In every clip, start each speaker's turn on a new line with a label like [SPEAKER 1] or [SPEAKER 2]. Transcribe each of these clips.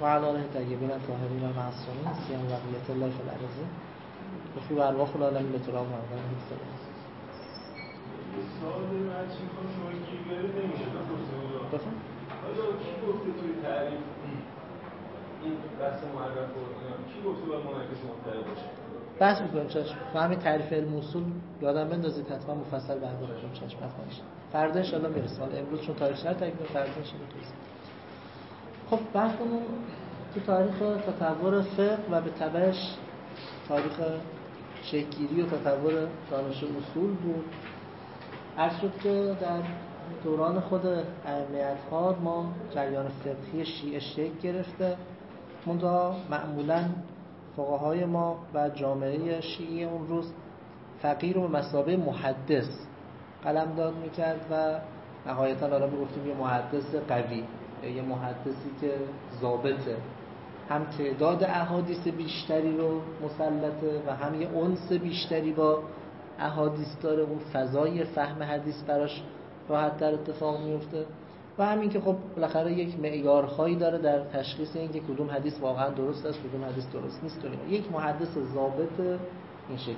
[SPEAKER 1] و علی آله طیبین الطاهرین المعصومین سیما بقیة الله فی الارض وفی ارواح العالمین لتراب مردان مستقیم.
[SPEAKER 2] سوال من چی میخوام شما گیری نمیشه
[SPEAKER 1] بفهم
[SPEAKER 2] آیا کی گفته توی تعریف این بحث معرف رو کی گفته باید منعکس محتوی باشه؟
[SPEAKER 1] بحث میکنم چشم فهمی تعریف علم اصول یادم بندازید حتما مفصل برمی‌داریم چشم حتما میشه فردا ان شاء الله میرسه. حالا امروز چون تاریخ شهر تاریخ فردا ان شاء الله میرسه. خب بحثمون تو تاریخ تطور فقه و به تبعش تاریخ شکل‌گیری و تطور دانش اصول بود. عرض شد که در دوران خود ائمه اطهار ما جریان فقهی شیعه شکل گرفته. منتها معمولاً فقهای ما و جامعه شیعی اون روز فقیه رو به مثابه محدث قلمداد میکرد و نهایتاً حالا میگفتیم یه محدث قوی، یه محدثی که ضابطه، هم تعداد احادیث بیشتری رو مسلطه و هم یه انس بیشتری با احادیث داره، اون فضای فهم حدیث براش راحت در اتفاق میفته و همین که خب بالاخره یک معیارهایی داره در تشخیص اینکه کدوم حدیث واقعا درست است کدوم حدیث درست نیست. یک محدث ضابط این شکل.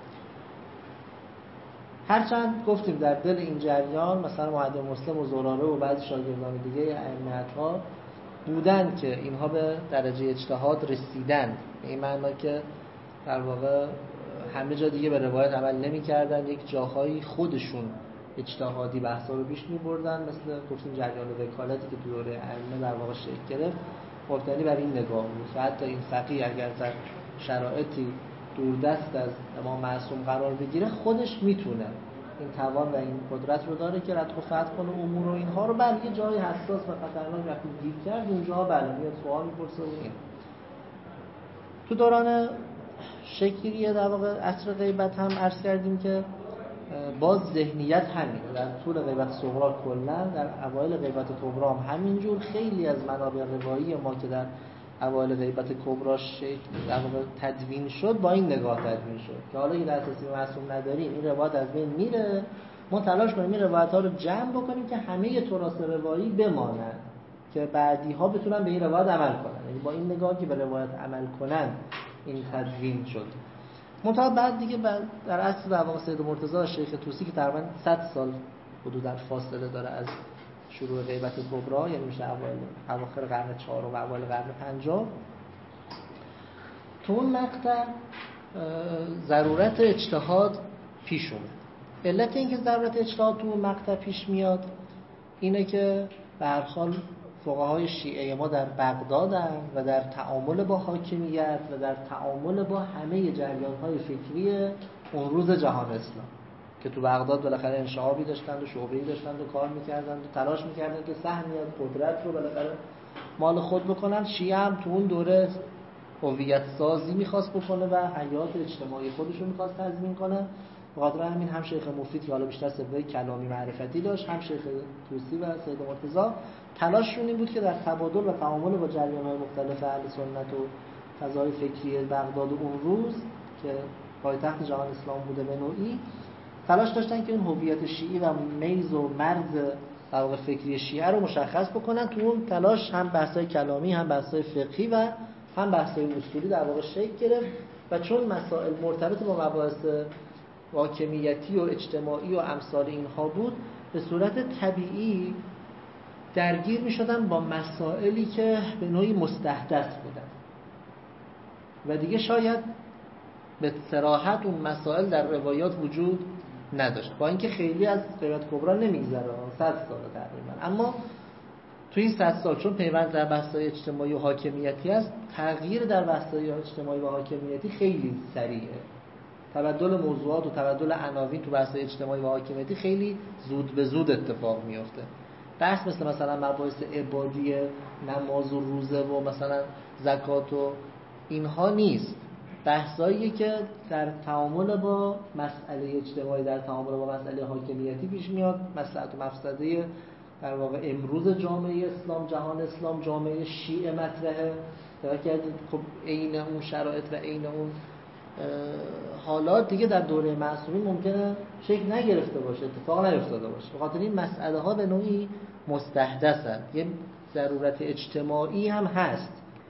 [SPEAKER 1] هرچند گفتیم در دل این جریان مثلا معدل مسلم و زراره و بعضی شاگردان دیگه ائمه اطهار بودن که اینها به درجه اجتهاد رسیدن، به این معنا که در واقع همه جا دیگه به روایت عمل نمی‌کردن، یک جاهایی خودشون اجتهادی بحثا رو پیش می‌بردن، مثل گفتیم جریان وکالتی که تو دوره ائمه در واقع شکل گرفت، مبتنی بر این نگاه بود که حتی این فقیه اگر در شرایطی دوردست از امام معصوم قرار بگیره خودش میتونه این توان و این قدرت رو داره که ردخ و فتح کنه امور و اینها رو. بله یه جای حساس و خطرناک وقتی گیر کرد اونجا بله میاد سوال میپرسه و این. تو دوران شکلی در واقع عصر غیبت هم عرض کردیم که باز ذهنیت همینه. در طول غیبت صغرا کلا در اوایل غیبت کبرا هم همینجور خیلی از منابع روایی ما که در اوایل غیبت کبرا در واقع تدوین شد با این نگاه تدوین شد که حالا این اساسی معصوم نداریم، این روایت از بین میره، ما تلاش کنیم این روایت ها رو جمع بکنیم که همه تراث روایی بمانن که بعدی ها بتونن به این روایت عمل کنن. یعنی با این نگاه که به روایت عمل کنن این تدوین شد. منتها بعد دیگه در اصل در واقع سید مرتضی شیخ طوسی که تقریبا 100 سال حدوداً فاصله داره از شروع غیبت کبرا، یعنی میشه اواخر قرن 4 و اوایل قرن 50، تو اون مقطع ضرورت اجتهاد پیش اومد. علت این که ضرورت اجتهاد تو اون مقطع پیش میاد اینه که به هر حال فقهای شیعه ما در بغدادن و در تعامل با حاکمیت و در تعامل با همه جریان‌های فکری اون روز جهان اسلام که تو بغداد بالاخره انشعابی داشتند و شعبه‌ای داشتند و کار می‌کردند و تلاش می‌کردند که سهمی از قدرت رو بالاخره مال خود بکنن. شیعه هم تو اون دوره هویت سازی می‌خواست بکنه و حیات اجتماعی خودش رو می‌خواست تضمین کنه. بخاطر همین هم شیخ مفید که حالا بیشتر سبقه کلامی معرفتی داشت، هم شیخ طوسی و سید مرتضی تلاششون این بود که در تبادل و تعامل با جریان‌های مختلف اهل سنت و فضای فکری بغداد اون روز که پایتخت جهان اسلام بوده به نوعی، تلاش داشتن که این هویت شیعی و میز و مرز در واقع فکری شیعه رو مشخص بکنن. تو اون تلاش هم بحث‌های کلامی هم بحث‌های فقهی و هم بحث‌های اصولی در واقع شکل گرفت و چون مسائل مرتبط با مباحث حاکمیتی و اجتماعی و امثال اینها بود، به صورت طبیعی درگیر می شدن با مسائلی که به نوعی مستحدث بودن و دیگه شاید به صراحت اون مسائل در روایات وجود نداشت، با اینکه خیلی از غیبت کبرا نمیگذره 100 سال تقریبا، اما تو این 100 سال چون پیوند در بحث‌های اجتماعی و حاکمیتی است، تغییر در بحث‌های اجتماعی و حاکمیتی خیلی سریعه. تبدل موضوعات و تبدل عناوین تو بحث اجتماعی و حاکمیتی خیلی زود به زود اتفاق میفته. بحث مثلا مباحث عبادی نماز و روزه و مثلا زکات و اینها نیست. بحثایی که در تعامل با مسئله اجتماعی، در تعامل با مسئله حاکمیتی پیش میاد، مصلحت و مفسده در واقع امروز جامعه اسلام، جهان اسلام، جامعه شیعه مطرحه. که خب عین اون شرایط و عین اون حالات دیگه در دوره معصومین ممکنه شکل نگرفته باشه، اتفاق نیفتاده باشه. بخاطر این مسئله ها به نوعی مستحدثن. یه ضرورت اجتماعی هم هست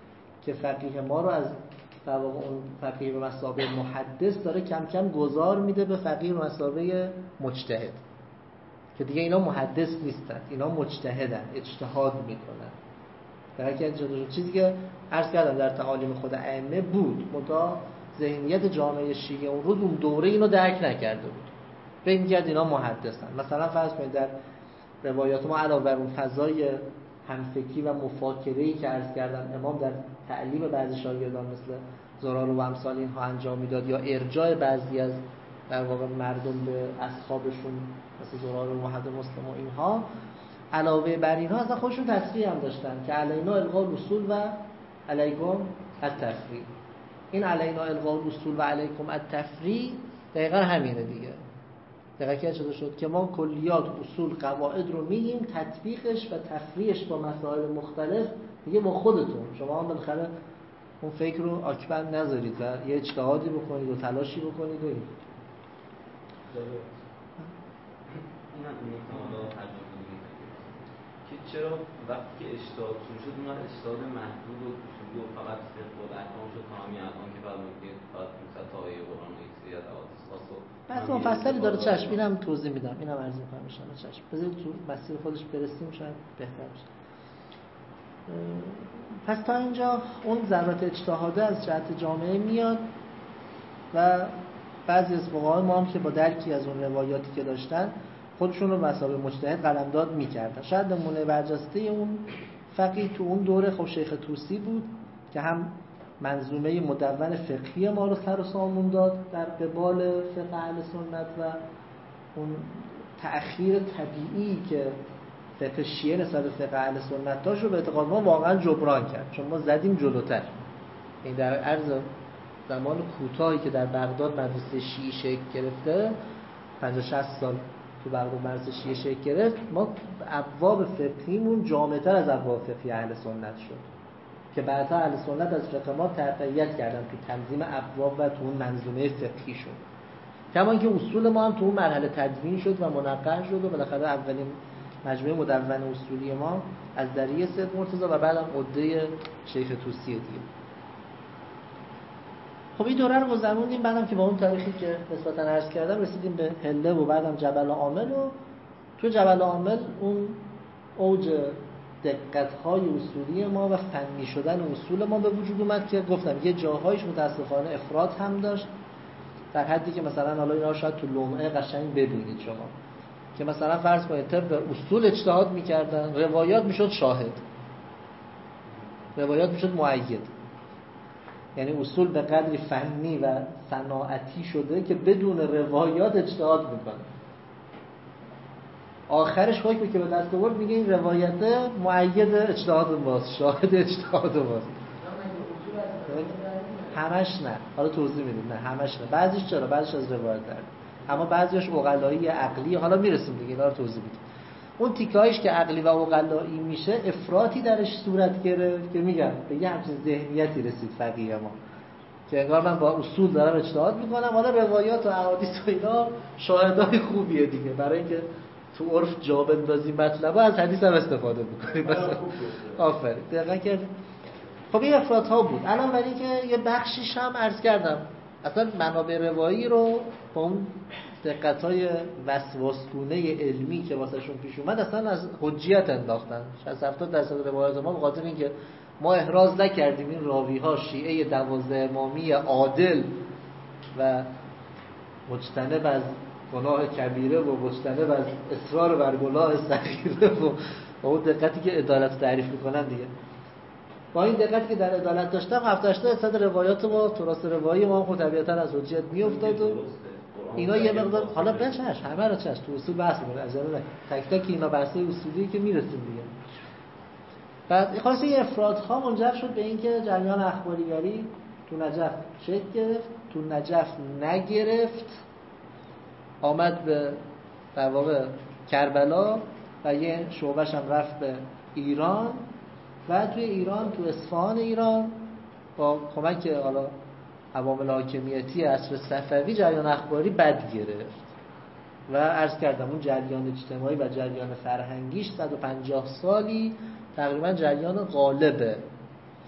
[SPEAKER 1] که فقیه ما رو از در واقع اون فقیه به مثابه محدث داره کم کم گذار میده به فقیه به مثابه مجتهد، که دیگه اینا محدث نیستن، اینا مجتهدن، اجتهاد میکنن. در حقیقت چیزی که عرض کردم در تعالیم خود ائمه بود، منتها ذهنیت جامعه شیعه اون روز اون دوره اینو درک نکرده بود، فکر می‌کرد اینا محدثن. مثلا فرض کنید در روایات ما علاوه بر اون فضای همفکری و مفاکره‌ای که عرض کردم امام در تعلیم بعضی شاگردان مثل زرار و امثال اینها انجام میداد، یا ارجاع بعضی از در واقع مردم به اصحابشون مثل زرار و وحد مسلم و اینها، علاوه بر اینها اصلا خودشون تصریح هم داشتن که علینا الغاء الاصول و علیکم التفریع. این علینا الغاء الاصول و علیکم التفریع دقیقاً همینه دیگه. دقیقاً چه شد که ما کلیات، اصول، قواعد رو میگیم، تطبیقش و تفریعش با مسائل مختلف دیگه با خودتون. شما هم بالاخره اون فکر رو آکبند نذارید و یه اجتهادی بکنید و تلاشی بکنید و این.
[SPEAKER 3] که چرا وقتی که اجتهاد شد اون اجتهاد محدود و کوچولو و فقط فقه و احکام شد تا همین الان که فرمودید که فقط مثلا تا آیه قرآن و یکی از حوادث خاص و
[SPEAKER 1] بس مفصلی داره. چشم اینم توضیح میدم، اینم عرض می‌کنم ان شاء الله. چشم بذارید تو مسیر خودش برسیم شاید بهتر بشه. پس تا اینجا اون ضرورت اجتهاده از جهت جامعه میاد و بعضی از فقها ما هم که با درکی از اون روایاتی که داشتن خودشون رو مثابه مجتهد قلمداد می‌کردن. شاید نمونه برجسته اون فقیه تو اون دوره خب شیخ طوسی بود که هم منظومه مدون فقهی ما رو سر و سامون داد در قبال فقه اهل سنت و اون تأخیر طبیعی که فقه شیعه نسبت به فقه اهل سنت داشت رو به اعتقاد ما واقعا جبران کرد، چون ما زدیم جلوتر. این در عرض زمان کوتاهی که در بغداد مدرسه شیعی شکل گرفته، 50-60 سال تو بغداد مدرسه شیعه شکل گرفت، ما ابواب فقهیمون جامع‌تر از ابواب فقهی اهل سنت شد که بعدا اهل سنت از فقه ما تقویت کردن تو تنظیم ابواب و تو اون منظومه فقهی شد. کما اینکه اصول ما هم تو اون مرحله تدوین شد و منقح شد و بالاخره اولین مجموعه مدون اصولی ما از دریه سید مرتضی و بعدم عده شیخ طوسی دیگه. خب این دوره رو گذروندیم، بعدم که با اون تاریخی که نسبتا عرض کردم رسیدیم به هله و بعدم جبل عامل و تو جبل عامل اون اوج دقت‌های اصولی ما و فنی شدن اصول ما به وجود اومد که گفتم یه جاهایش متاسفانه افراط هم داشت، در حدی که مثلا حالا اینا شاید تو لمعه قشنگ ببینید شما که مثلا فرض کنید طبق اصول اجتهاد می‌کردن، روایات میشد شاهد، روایات میشد مؤید، یعنی اصول به قدری فنی و صناعتی شده که بدون روایات اجتهاد میکنه. آخرش حکمی که به دست آورد میگه این روایت مؤید اجتهاد ماست، شاهد اجتهاد ماست. همش نه، حالا توضیح میدیم، نه همش نه، بعضیش چرا، بعضیش از روایت داره، اما بعضیش عقلایی عقلی، حالا میرسیم دیگه، اینا رو توضیح میدیم. اون تیکایش که عقلی و عقلایی میشه افراطی درش صورت گرفت که میگم به یه همچین ذهنیتی رسید فقیه ما که انگار من با اصول دارم اجتهاد میکنم، حالا روایات و احادیث و اینا شاهدای خوبیه دیگه، برای اینکه تو عرف جا بندازیم مطلبا از حدیث هم استفاده بکنیم مثلا. آفرین، دقیقاً که خب این افراط ها بود. الان برای اینکه یه بخشیش هم عرض کردم اصلا منابع روایی رو با اون دقت‌های وسواسگونه علمی که واسهشون پیش اومد اصلا از حجیت انداختن. 60-70% روایات ما به خاطر اینکه ما احراز نکردیم این راوی‌ها شیعه 12 امامی عادل و مجتنب از گناه کبیره و مجتنب از اصرار بر گناه صغیره و با اون دقتی که عدالت تعریف میکنن دیگه، با این دقتی که در عدالت داشتم 70-80% روایات ما تراث روایی ما خود طبیعتا از حجیت میافتاد و اینا یه مقدار حالا بچش همه رو چش تو اصول بحث می‌کنه، عجله نه، تک تک اینا بحث‌های اصولی که میرسیم دیگه. بعد خلاص این افراط‌ها منجر شد به اینکه جریان اخباریگری تو نجف شکل گرفت، تو نجف نگرفت، آمد به در واقع کربلا و یه شعبه‌ش هم رفت به ایران و توی ایران تو اصفهان ایران با کمک حالا عوامل حاکمیتی عصر صفوی جریان اخباری بد گرفت و عرض کردم اون جریان اجتماعی و جریان فرهنگیش 150 سالی تقریبا جریان غالب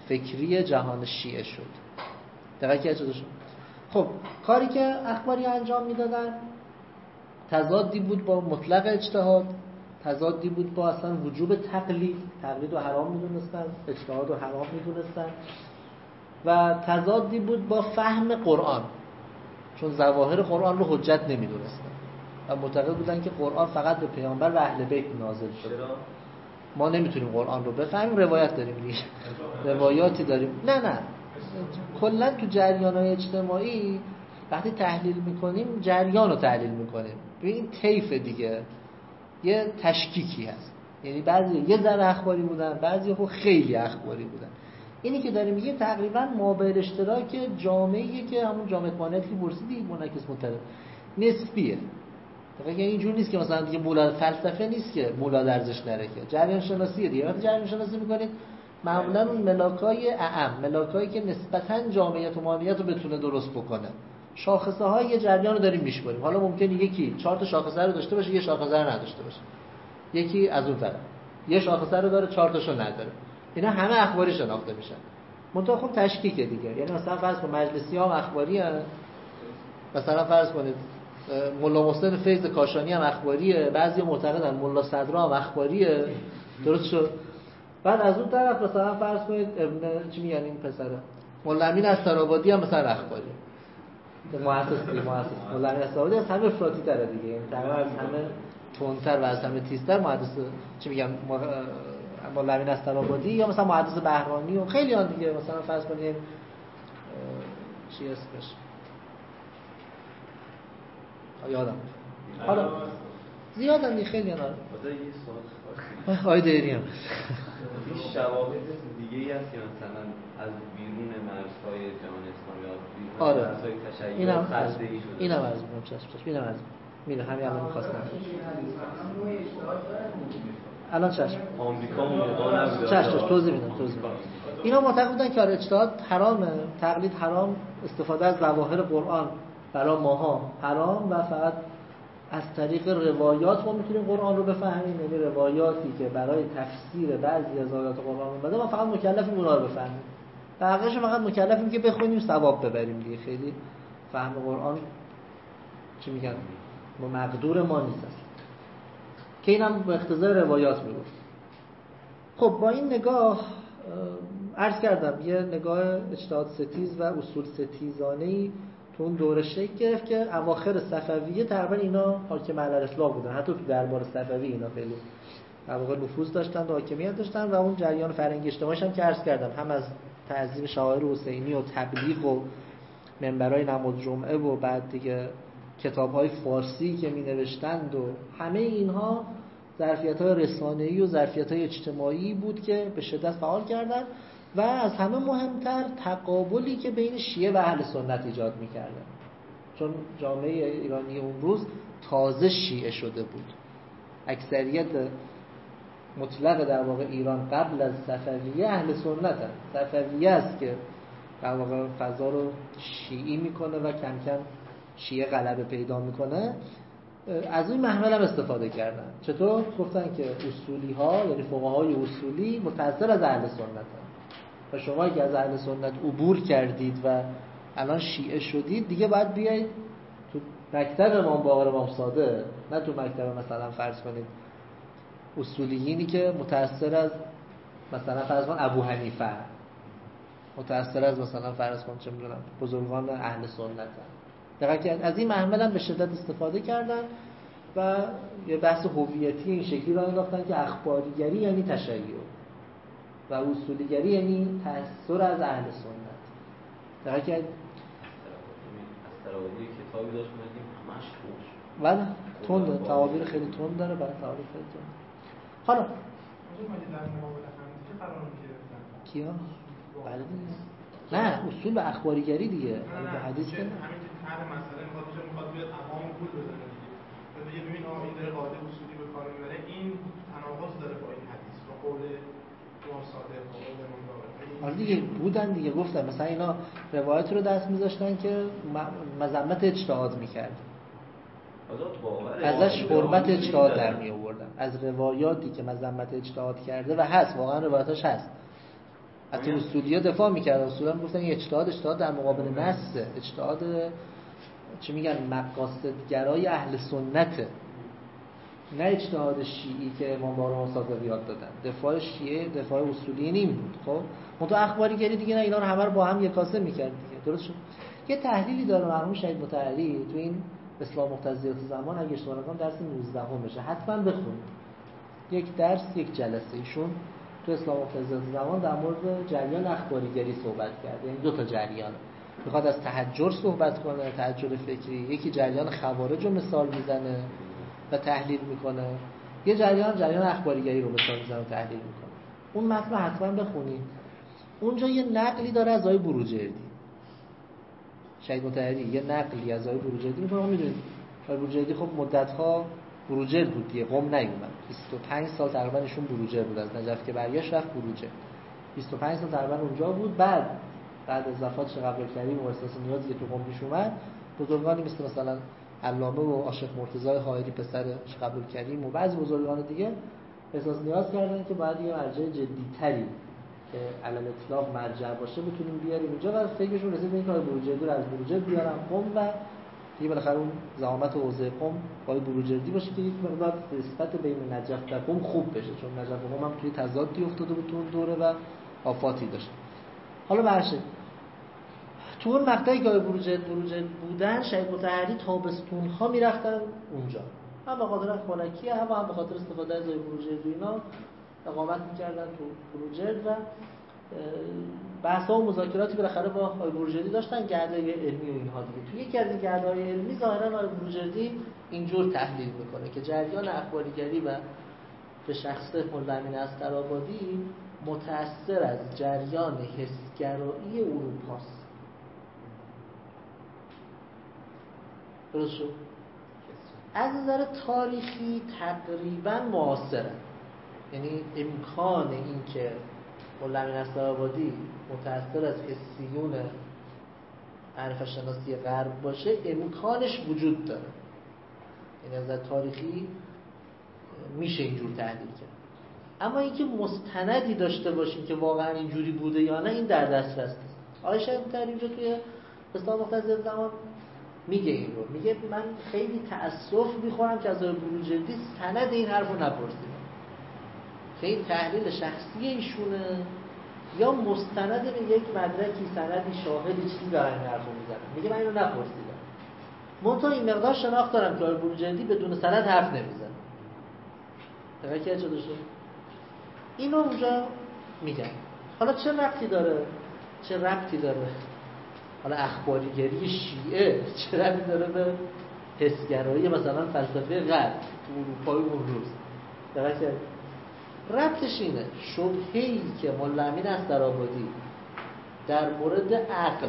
[SPEAKER 1] فکری جهان شیعه شد. دقیقاً چه شد؟ خب کاری که اخباری انجام میدادن تضادی بود با مطلق اجتهاد، تضادی بود با اصلا وجوب تقلید رو حرام میدونستن، اجتهاد رو حرام میدونستن، و تضادی بود با فهم قرآن، چون ظواهر قرآن رو حجت نمیدونستن و معتقد بودن که قرآن فقط به پیامبر و اهل بیت نازل شده. ما نمیتونیم قرآن رو بفهمیم، روایت داریم دیگه، روایاتی داریم. نه کلا تو جریان‌های اجتماعی وقتی تحلیل میکنیم جریان رو تحلیل میکنیم. ببین طیف دیگه یه تشکیکی هست، یعنی بعضی یه ذره اخباری بودن، بعضی خب خیلی اخباری بودن. اینی که داریم میگه تقریبا مابین اشتراک جامعه‌ای که همون جامعه مانیتی برسیدی منعکس مطلق نسبیه. یعنی اینجور نیست که مثلا دیگه مولا فلسفه نیست که مولا ارزش نره، که جریان شناسیه دیگه. وقتی جریان شناسی میکنید معمولا اون ملاکای اعم، ملاکایی که نسبتاً جامعیت و مانیت رو بتونه درست بکنه، شاخصه های یه جریان رو داریم میشماریم. حالا ممکنه یکی 4 تا شاخصه رو داشته باشه، یه شاخصه رو نداشته باشه، یکی از اون طرف یه شاخصه رو داره 4 تاشو نداره. اینا همه اخباری شناخته میشن. منتها خب تشکیکه دیگه. یعنی مثلا فرض کن مجلسی‌ها هم اخباری هستن، مثلا فرض کنید ملا محسن فیض کاشانی هم اخباریه، بعضی معتقدن ملا صدرا هم اخباریه، درست شد. بعد از اون طرف مثلا فرض کنید ابن چی میگن این پسره ملا امین استرآبادی هم مثلا اخباریه، مؤسس ملا امین استرآبادی از همه افراطی تره دیگه، یعنی تقریبا از همه تندتر و از همه تیزتر محدث چی میگن ملا امین استرآبادی، یا مثلا محدث بهرانی و خیلی ها دیگه. مثلا فرض کنید چی اسمش یادم حالا زیادن دیگه، خیلی ها.
[SPEAKER 3] بذار یه سوال
[SPEAKER 1] آی دیری هم
[SPEAKER 3] این شواهد دیگه ای هست که مثلا از بیرون مرزهای جهان اسلامی یا بیرون مرزهای تشیع خلده‌ای شده؟
[SPEAKER 1] اینم از اونم چشم اینم از میره همین الان می‌خواستم الان چشم
[SPEAKER 3] آمریکا موقع نبود.
[SPEAKER 1] چشم توضیح میدم. اینا معتقد بودن که اجتهاد حرامه، تقلید حرام، استفاده از ظواهر قرآن برای ماها حرام و فقط از طریق روایات ما میتونیم قرآن رو بفهمیم. یعنی روایاتی که برای تفسیر بعضی از آیات قرآن اومده ما فقط مکلفیم اونها رو بفهمیم، بقیه‌اش فقط مکلفیم که بخونیم ثواب ببریم دیگه. خیلی فهم قرآن چی میگن با مقدور ما نیست اصلا، که اینم به اقتضای روایات میگفت. خب با این نگاه عرض کردم یه نگاه اجتهاد ستیز و اصول ستیزانه‌ای تو اون دوره شکل گرفت که اواخر صفویه تقریبا اینا حاکم علی الاسلام بودن. حتی تو دربار صفوی اینا خیلی در واقع نفوذ داشتن و حاکمیت داشتن و اون جریان فرهنگی اجتماعیش هم که عرض کردم هم از تعظیم شعائر حسینی و تبلیغ و منبرهای نماز جمعه و بعد دیگه کتاب‌های فارسی که می‌نوشتند و همه اینها ظرفیت‌های رسانه‌ای و ظرفیت‌های اجتماعی بود که به شدت فعال کردند و از همه مهمتر تقابلی که بین شیعه و اهل سنت ایجاد می‌کردند، چون جامعه ایرانی اون روز تازه شیعه شده بود. اکثریت مطلق در واقع ایران قبل از صفویه اهل سنت هست. صفویه است که در واقع فضا رو شیعی میکنه و کم کم شیعه غلبه پیدا میکنه. از این محمل هم استفاده کردن. چطور؟ گفتن که اصولی ها یعنی فقهای اصولی متأثر از اهل سنت هست و شما که از اهل سنت عبور کردید و الان شیعه شدید دیگه باید بیایید تو مکتب امام باقر امام صادق، نه تو مکتب مثلا فرض کنید اصولیینی که متأثر از مثلا فرض کن ابو حنیفه، متأثر از مثلا فرض کن چه میدونم بزرگان اهل سنت دقیقاً از این محمل هم به شدت استفاده کردن و یه بحث هویتی این شکلی را انداختن که اخباریگری یعنی تشیع و اصولیگری یعنی تأثیر از اهل سنت. دقیقاً
[SPEAKER 3] از تراویح کتابی داشت می‌گیم همش خوش
[SPEAKER 1] بله تند، تعابیر خیلی تند داره، بعد تعابیر خیلی تند. حالا کیا؟ بله دیگه. نه اصول به اخباریگری دیگه. به حدیث که
[SPEAKER 2] همین که هر مسئله میخواد بیاد عوام پول بزنه دیگه. ببین این داره قاعده اصولی به کار میبره، این تناقض داره با این حدیث با قول امام صادق و قول امام باقر.
[SPEAKER 1] آره دیگه بودن دیگه، گفتم مثلا اینا روایت رو دست میذاشتن که مذمت اجتهاد میکرد، ازش حرمت اجتهاد در می آوردن، از روایاتی که مذمت اجتهاد کرده و هست واقعا روایتاش هست از اصولی‌ها دفاع می‌کردن. اصولا میگفتن این اجتهاد در مقابل نص، اجتهاد چی میگن مقاصدگرای اهل سنته، نه اجتهاد شیعی که امام بارون و صادق یاد دادن. دفاع شیعه دفاع اصولی این بود. خب منتها اخباریگری دیگه نه، اینا رو همه رو با هم یکاسه می‌کرد دیگه. درست شد. یه تحلیلی داره مرحوم شهید مطهری تو این اسلام مقتضیات زمان، اگه اشتباه نکنم درس 19 بشه، حتما بخونید. یک درس یک جلسه ایشون تو اسلام مقتضیات زمان در مورد جریان اخباریگری صحبت کرده. یعنی دو تا جریان، میخواد از تحجر صحبت کنه، تحجر فکری، یکی جریان خوارج رو مثال میزنه و تحلیل میکنه، یه جریان اخباریگری رو مثال میزنه و تحلیل میکنه. اون متن حتما بخونید. اونجا یه نقلی داره از آقای بروجردی، شهید مطهری یه نقلی از آقای بروجردی میکنه. میدونید آقای بروجردی خب مدت‌ها بروجرد بود دیگه، قم نیومد. 25 سال تقریبا ایشون بروجرد بود، از نجف که برگشت رفت بروجرد. 25 سال تقریبا اونجا بود. بعد از وفات شیخ عبدالکریم و احساس نیازی که تو قم پیش اومد، بزرگانی مثلا علامه و عاشق مرتضی حائری پسر شیخ عبدالکریم و بعضی بزرگان دیگه احساس نیاز کردن که باید یه مرجع جدی‌تری که علل اطلاق مرجع باشه بتونیم بیاریم اینجا، و فکرشون رسید به این کار بروجردی رو از بروجرد بیارن قم و دیگه بالاخره اون زعامت حوزه قم با بروجردی باشه که یک مقدار نسبت بین نجف و قم خوب بشه، چون نجف و قم هم توی تضادی افتاده بود تو اون دوره و آفاتی داشت. حالا برشه تو اون مقطعی که بروجرد بودن، شهید مطهری تابستون‌ها میرفتن اونجا، هم به خاطر خنکی، هم به خاطر استفاده از بروجرد و اینا اقامت می‌کردن تو بروجرد و بحث‌ها و مذاکراتی بالاخره با آقای بروجردی داشتن، گردهای علمی و اینها دیگه. توی یکی از این گردهای علمی ظاهراً آقای بروجردی اینجور تحلیل میکنه که جریان اخباریگری و به شخص مولا امین استرآبادی متأثر از جریان حسگرایی اروپاست. درست شد؟ از نظر تاریخی تقریباً معاصره، یعنی امکان این که مولا امین استرآبادی متأثر از حسیون معرفت شناسی غرب باشه امکانش وجود داره. یعنی از نظر تاریخی میشه اینجور تحلیل کرد، اما اینکه مستندی داشته باشیم که واقعا اینجوری بوده یا نه، این در دسترس نیست. آقای شهید مطهری اینجا توی اسلام مقتضیات زمان میگه این رو، میگه من خیلی تأسف میخورم که از آقای بروجردی سند این حرف رو نپرسیدم، که این تحلیل شخصی ایشونه یا مستند به یک مدرکی، سندی، شاهدی، چیزی دارن این حرف رو میزنن. میگه من اینو نپرسیدم، منتها این مقدار شناخت دارم که آقای بروجردی بدون سند حرف نمیزنه. توجه شده شد؟ اینو اونجا میگن. حالا چه ربطی داره حالا اخباریگری شیعه چه ربطی داره به حسگرایی مثلا فلسفه غرب تو اروپای اون روز؟ توجه ربطش اینه، شبهه‌ای که مولا امین استرآبادی در مورد عقل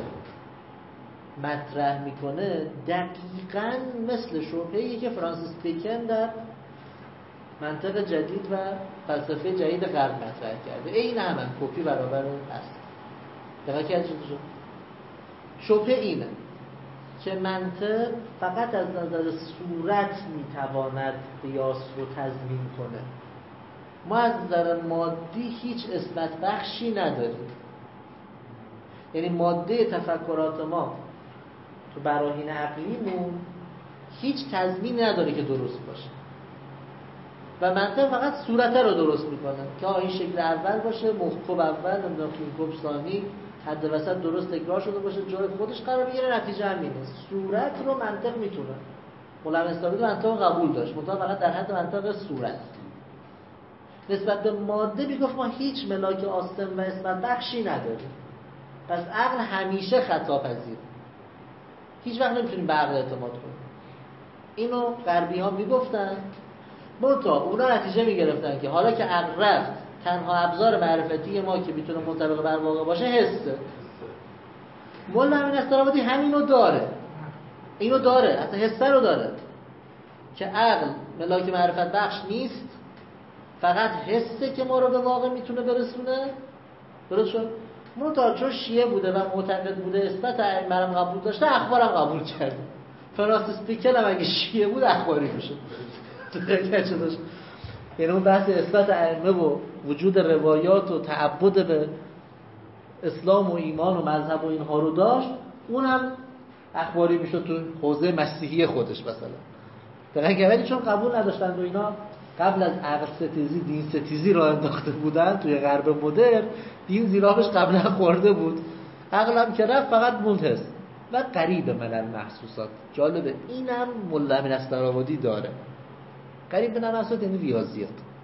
[SPEAKER 1] مطرح میکنه دقیقاً مثل شبهه‌ای که فرانسیس بیکن در منطق جدید و فلسفه جدید غرب مطرح کرده. این هم کپی برابر هست. توجه شبهه اینه که منطق فقط از نظر صورت میتواند قیاس رو تضمین کنه، ما از نظر مادی هیچ اثبات بخشی نداریم. یعنی ماده تفکرات ما تو براهین عقلیمون هیچ تضمینی نداره که درست باشه و منطق فقط صورت رو درست میکنه که این شکل اول باشه، مخکوب اول، نمیدونم مخکوب ثانی، حد وسط درست تکرار شده باشه، جای خودش قرار بگیره، نتیجه همینه. صورت رو منطق میتونه. مولا امین استرآبادی منطق قبول داشت، منتها فقط در حد منطق صورت. نسبت به ماده میگفت ما هیچ ملاک آستن و اثبات بخشی نداریم، پس عقل همیشه خطا پذیر، هیچ وقت نمیتونیم به عقل اعتماد کنیم. اینو غربی ها میگفتن، منتها اونا نتیجه میگرفتن که حالا که عقل رفت، تنها ابزار معرفتی ما که میتونه منطبق بر واقع باشه حسه. مولا امین استرآبادی همینو داره، اینو داره، اصلا حسه رو داره که عقل ملاک معرفت بخش نیست، فقط حسه که ما رو به واقع میتونه برسونه. درست شد؟ منتها چون شیعه بوده و معتقد بوده اثبات ائمه رو قبول داشته، اخبارم قبول کرده. فرانسیس بیکن هم اگه شیعه بود اخباری میشه. یعنی اون بحث اثبات ائمه و وجود روایات و تعبد به اسلام و ایمان و مذهب و اینها رو داشت، اونم اخباری میشد تو حوزه مسیحی خودش مثلا. دقیقاً ولی چون قبول نداشتن و اینا قبل از عقل ستیزی دین ستیزی را انداخته بودن توی غرب مدرن، دین زیرابش قبلا خورده بود، عقلم که رفت فقط موند حس و قریب من المحسوسات. جالبه اینم ملا امین استرآبادی داره، قریب من المحسوسات یعنی ریاضیات،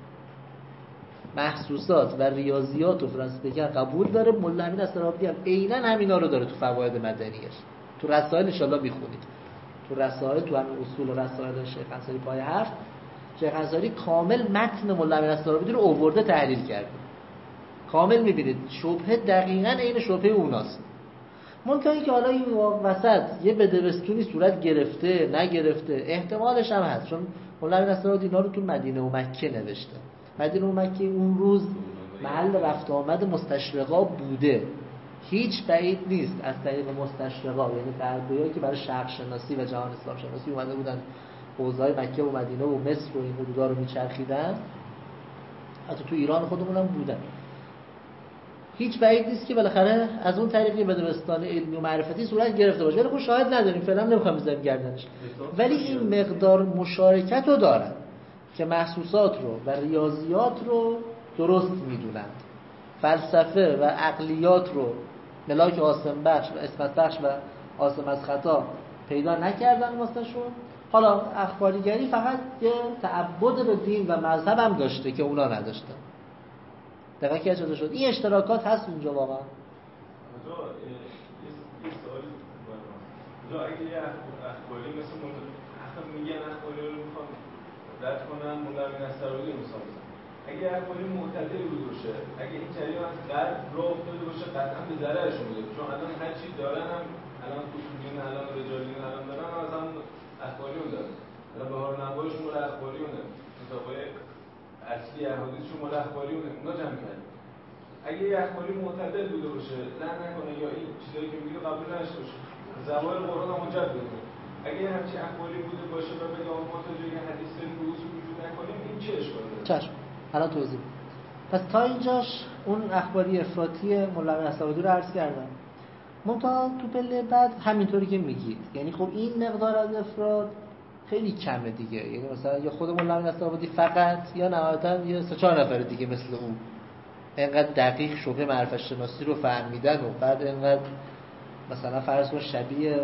[SPEAKER 1] محسوسات و ریاضیات و فرانسیسکن قبول داره. ملا امین استرآبادی هم عیناً همینا رو داره تو فواید مدنیش، تو رسائل ان شاءالله میخونید، تو رسائل، تو همین اصول رسائل شیخ انصاری پای 7 شیخ انصاری کامل متن ملا امین استرآبادی رو آورده تحلیل کرده، کامل میبینید شبهه دقیقاً عین شبهه اوناست. ممکنه که حالا این وسط یه بدبستونی صورت گرفته نگرفته، احتمالش هم هست، چون ملا امین استرآبادی اینا رو تو مدینه و مکه نوشته. مدینه و مکه اون روز محل رفت آمد مستشرقا بوده، هیچ بعید نیست از طریق مستشرقا، یعنی غربیایی که برای شرق شناسی و جهان اسلام شناسی اومده بودن حوزه‌های مکه و مدینه و مصر و این حدودا رو میچرخیدن، حتی تو ایران خودمون هم بودن، هیچ بعید نیست که بالاخره از اون طریق یه بدبستان علمی و معرفتی صورت گرفته باشه. ولی خب شاهد نداریم، فعلا نمیخوام بزنیم گردنش، ولی این مقدار مشارکت رو دارن که محسوسات رو و ریاضیات رو درست میدونند، فلسفه و عقلیات رو ملاک عاصم بخش و اسمت بخش و عاصم از خطا پیدا نکردن واسه شون. حالا اخباریگری فقط یه تعبد به دین و مذهب هم داشته که اونا نداشتن. دقیقا که اجازه شد این اشتراکات هست اونجا واقعا.
[SPEAKER 4] یه سوالی اونجا اگه یه اخباری مثل میگن اخباری رو میخوان رد کنن، ملا امین استرآبادی رو مثال بزن، اگه اخباری معتدل بود باشه، اگه این جریان از غرب راه افتاده باشه قطعا به ضررشون بوده، چون الان هر چی دارن هم الان اصولیون، الان رجالیون الان دارن هم از هم اخباریون دارن، الان بهار نوایشون مال اخباریونه، کتابای اصلی احادیثشون مال اخباریونه، اونا جمع کردن. اگه یه اخباری معتدل بوده باشه، لعنت نکنه یا این چیزایی که میگه قبول نشه باشه، زوال قرآن هم حجت بده. اگه همچین اخباری بوده باشه و بگه ما تا جایی حدیث داریم به اصول وجود نکنیم، این چه اشکالی داره؟
[SPEAKER 1] چشم، الان توضیح. پس تا اینجاش اون اخباری افراطی ملا امین استرآبادی رو عرض کردم. منتها تو پله بعد همینطوری که میگید، یعنی خب این مقدار از افراط خیلی کمه دیگه، یعنی مثلا یا خود ملا امین استرآبادی فقط یا نهایتا یه 3-4 نفر دیگه مثل اون اینقدر دقیق شبه معرفت شناسی رو فهمیدن و بعد اینقدر مثلا فرض کن شبیه